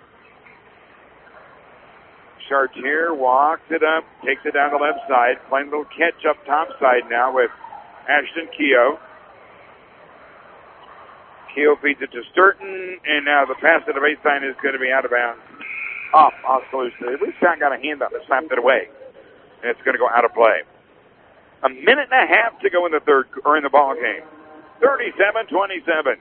Chartier walks it up, takes it down the left side, playing a little catch up top side now with Ashton Keogh. Keogh feeds it to Sturton, and now the pass to the baseline is going to be out of bounds. Off Oskaloosa. At least Scott got a hand on it, slapped it away, and it's going to go out of play. A minute and a half to go in the third, or in the ball game. 37-27.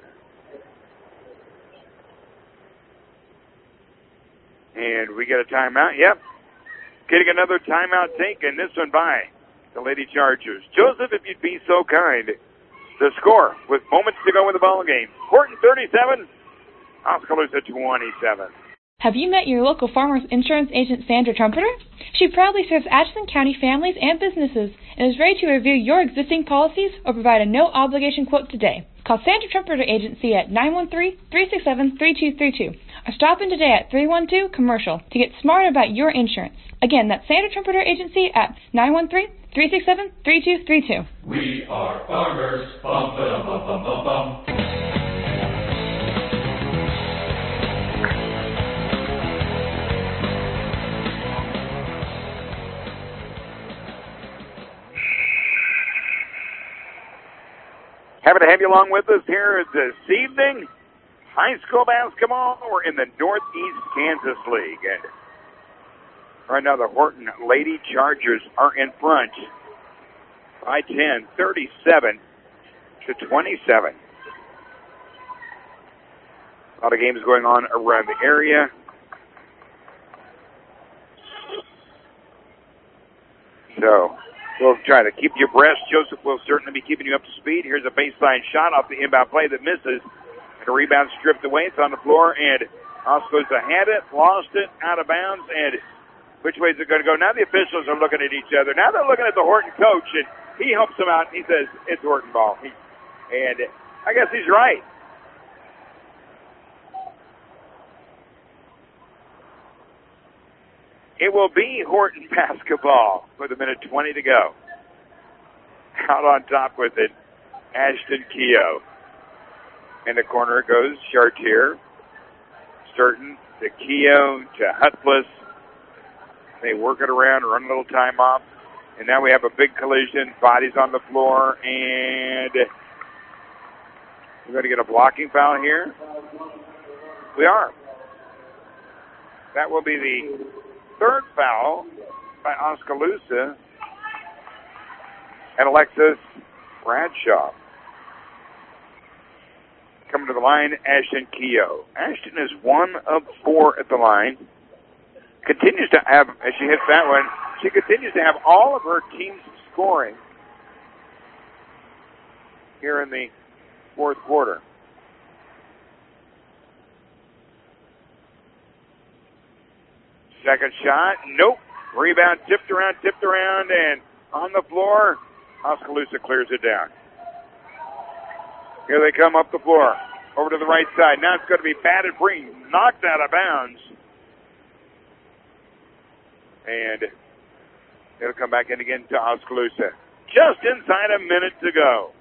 And we get a timeout. Yep. Getting another timeout taken, this one by the Lady Chargers. Joseph, if you'd be so kind, the score with moments to go in the ball game. Horton 37, Oskaloosa 27. Have you met your local Farmers Insurance agent, Sandra Trumpeter? She proudly serves Atchison County families and businesses and is ready to review your existing policies or provide a no-obligation quote today. Call Sandra Trumpeter Agency at 913-367-3232 or stop in today at 312 Commercial to get smart about your insurance. Again, that's Sandra Trumpeter Agency at 913-367-3232. We are farmers. Bum, ba, bum, bum, bum, bum. Happy to have you along with us here this evening. High school basketball, we're in the Northeast Kansas League. And right now the Horton Lady Chargers are in front by 10, 37-27. A lot of games going on around the area. So we'll try to keep you abreast. Joseph will certainly be keeping you up to speed. Here's a baseline shot off the inbound play that misses. And a rebound stripped away. It's on the floor, and Oskaloosa had it, lost it, out of bounds, and which way is it going to go? Now the officials are looking at each other. Now they're looking at the Horton coach, and he helps them out, and he says, it's Horton ball. And I guess he's right. It will be Horton basketball with 1:20 to go. Out on top with it, Ashton Keogh. In the corner goes Chartier. Sturton to Keogh to Hutpless. They work it around, run a little time off. And now we have a big collision. Bodies on the floor, and we're going to get a blocking foul here. We are. That will be the third foul by Oskaloosa and Alexis Bradshaw. Coming to the line, Ashton Keogh. Ashton is 1 of 4 at the line. Continues to have, as she hits that one, she continues to have all of her team's scoring here in the fourth quarter. Second shot, nope. Rebound tipped around, and on the floor, Oskaloosa clears it down. Here they come up the floor, over to the right side. Now it's going to be batted free, knocked out of bounds. And it'll come back in again to Oskaloosa. Just inside a minute to go.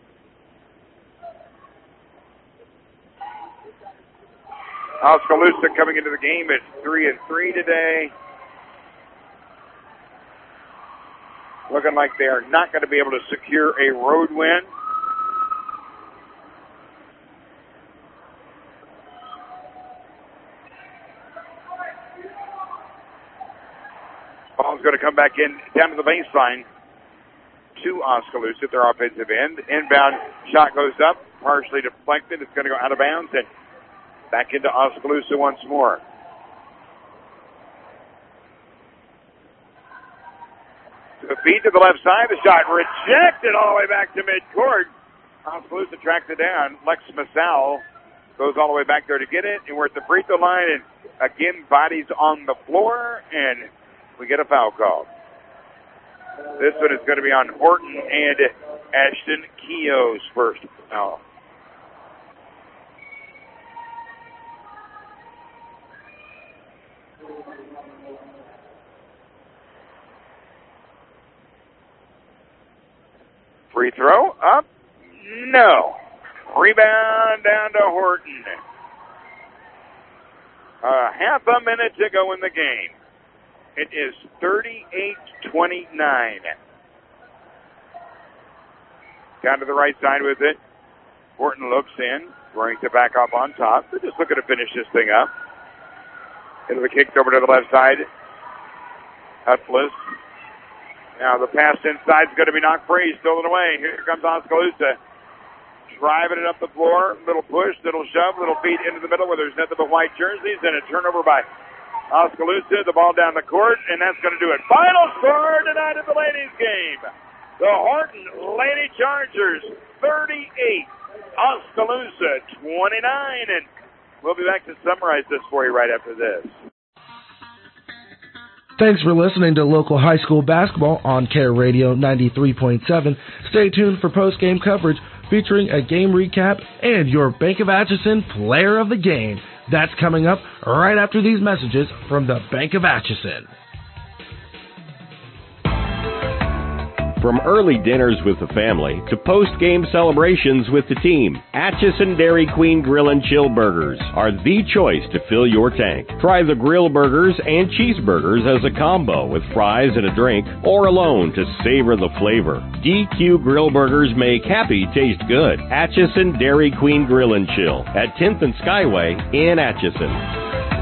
Oskaloosa coming into the game at 3-3 today. Looking like they are not going to be able to secure a road win. Ball's going to come back in down to the baseline to Oskaloosa at their offensive end. Inbound shot goes up, partially deflected. It's going to go out of bounds and back into Oskaloosa once more. The feed to the left side. The shot rejected all the way back to midcourt. Oskaloosa tracks it down. Lex Masal goes all the way back there to get it. And we're at the free throw line. And again, bodies on the floor. And we get a foul call. This one is going to be on Horton and Ashton Keogh's first foul. Free throw up. No. Rebound down to Horton. Half a minute to go in the game. It is 38-29. Down to the right side with it. Horton looks in, brings it back up on top. They're just looking to finish this thing up. Into the kicks over to the left side. Hutfless. Now the pass inside is going to be knocked free, stolen away. Here comes Oskaloosa. Driving it up the floor. Little push, little shove, little feed into the middle where there's nothing but white jerseys. And a turnover by Oskaloosa. The ball down the court, and that's going to do it. Final score tonight in the ladies' game. The Horton Lady Chargers 38. Oskaloosa 29. And we'll be back to summarize this for you right after this. Thanks for listening to local high school basketball on Care Radio 93.7. Stay tuned for post-game coverage featuring a game recap and your Bank of Atchison Player of the Game. That's coming up right after these messages from the Bank of Atchison. From early dinners with the family to post-game celebrations with the team, Atchison Dairy Queen Grill and Chill Burgers are the choice to fill your tank. Try the grill burgers and cheeseburgers as a combo with fries and a drink, or alone to savor the flavor. DQ Grill Burgers make happy taste good. Atchison Dairy Queen Grill and Chill at 10th and Skyway in Atchison.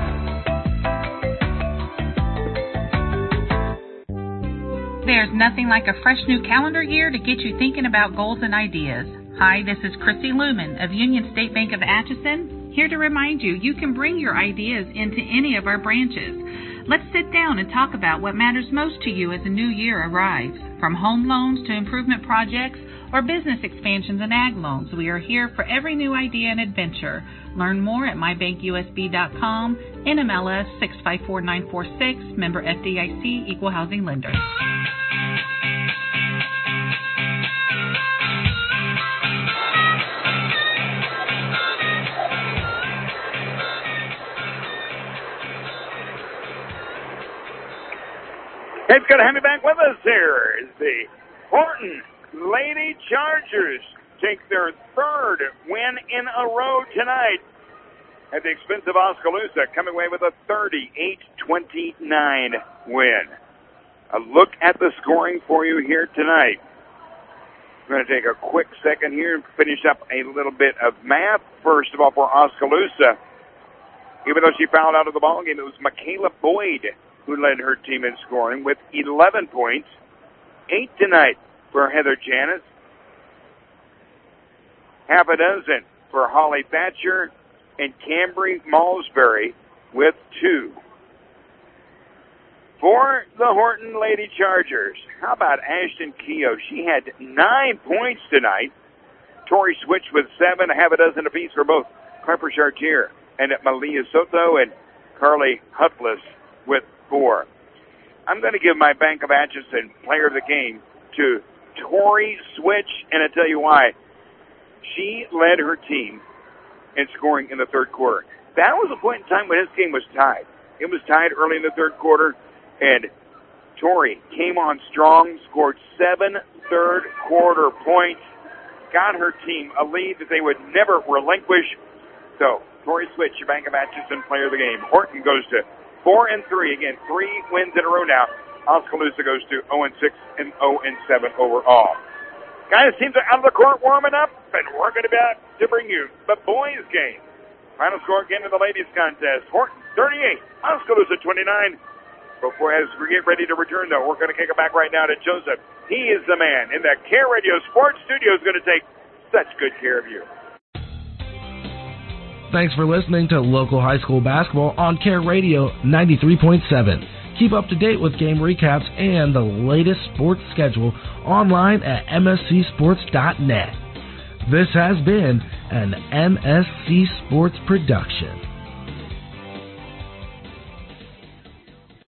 There's nothing like a fresh new calendar year to get you thinking about goals and ideas. Hi, this is Chrissy Lumen of Union State Bank of Atchison, here to remind you you can bring your ideas into any of our branches. Let's sit down and talk about what matters most to you as the new year arrives. From home loans to improvement projects or business expansions and ag loans, we are here for every new idea and adventure. Learn more at mybankusb.com, NMLS 654946, member FDIC, equal housing lender. It's going to have me back with us here as the Horton Lady Chargers take their third win in a row tonight at the expense of Oskaloosa, coming away with a 38-29 win. A look at the scoring for you here tonight. We're going to take a quick second here and finish up a little bit of math. First of all, for Oskaloosa, even though she fouled out of the ballgame, it was Michaela Boyd who led her team in scoring with 11 points. 8 tonight for Heather Janis. Half a dozen for Holly Thatcher and Cambry Malsbury with 2. For the Horton Lady Chargers, how about Ashton Keogh? She had 9 points tonight. Tori Switch with 7, half a dozen apiece for both Harper Chartier and Malia Soto, and Carly Hutfless with 4. I'm going to give my Bank of Atchison Player of the Game to Tori Switch, and I'll tell you why. She led her team in scoring in the third quarter. That was a point in time when this game was tied. It was tied early in the third quarter, and Tori came on strong, scored 7 third-quarter points, got her team a lead that they would never relinquish. So, Tori Switch, your Bank of Atchison Player of the Game. Horton goes to 4-3. Again, 3 wins in a row now. Oskaloosa goes to 0-6 and 0-7 overall. Guys, teams are out of the court warming up, and we're going to be out to bring you the boys' game. Final score again in the ladies' contest. Horton 38, Oskaloosa 29. Before as we get ready to return, though, we're going to kick it back right now to Joseph. He is the man in the Care Radio Sports Studio is going to take such good care of you. Thanks for listening to local high school basketball on Care Radio 93.7. Keep up to date with game recaps and the latest sports schedule online at mscsports.net. This has been an MSC Sports production.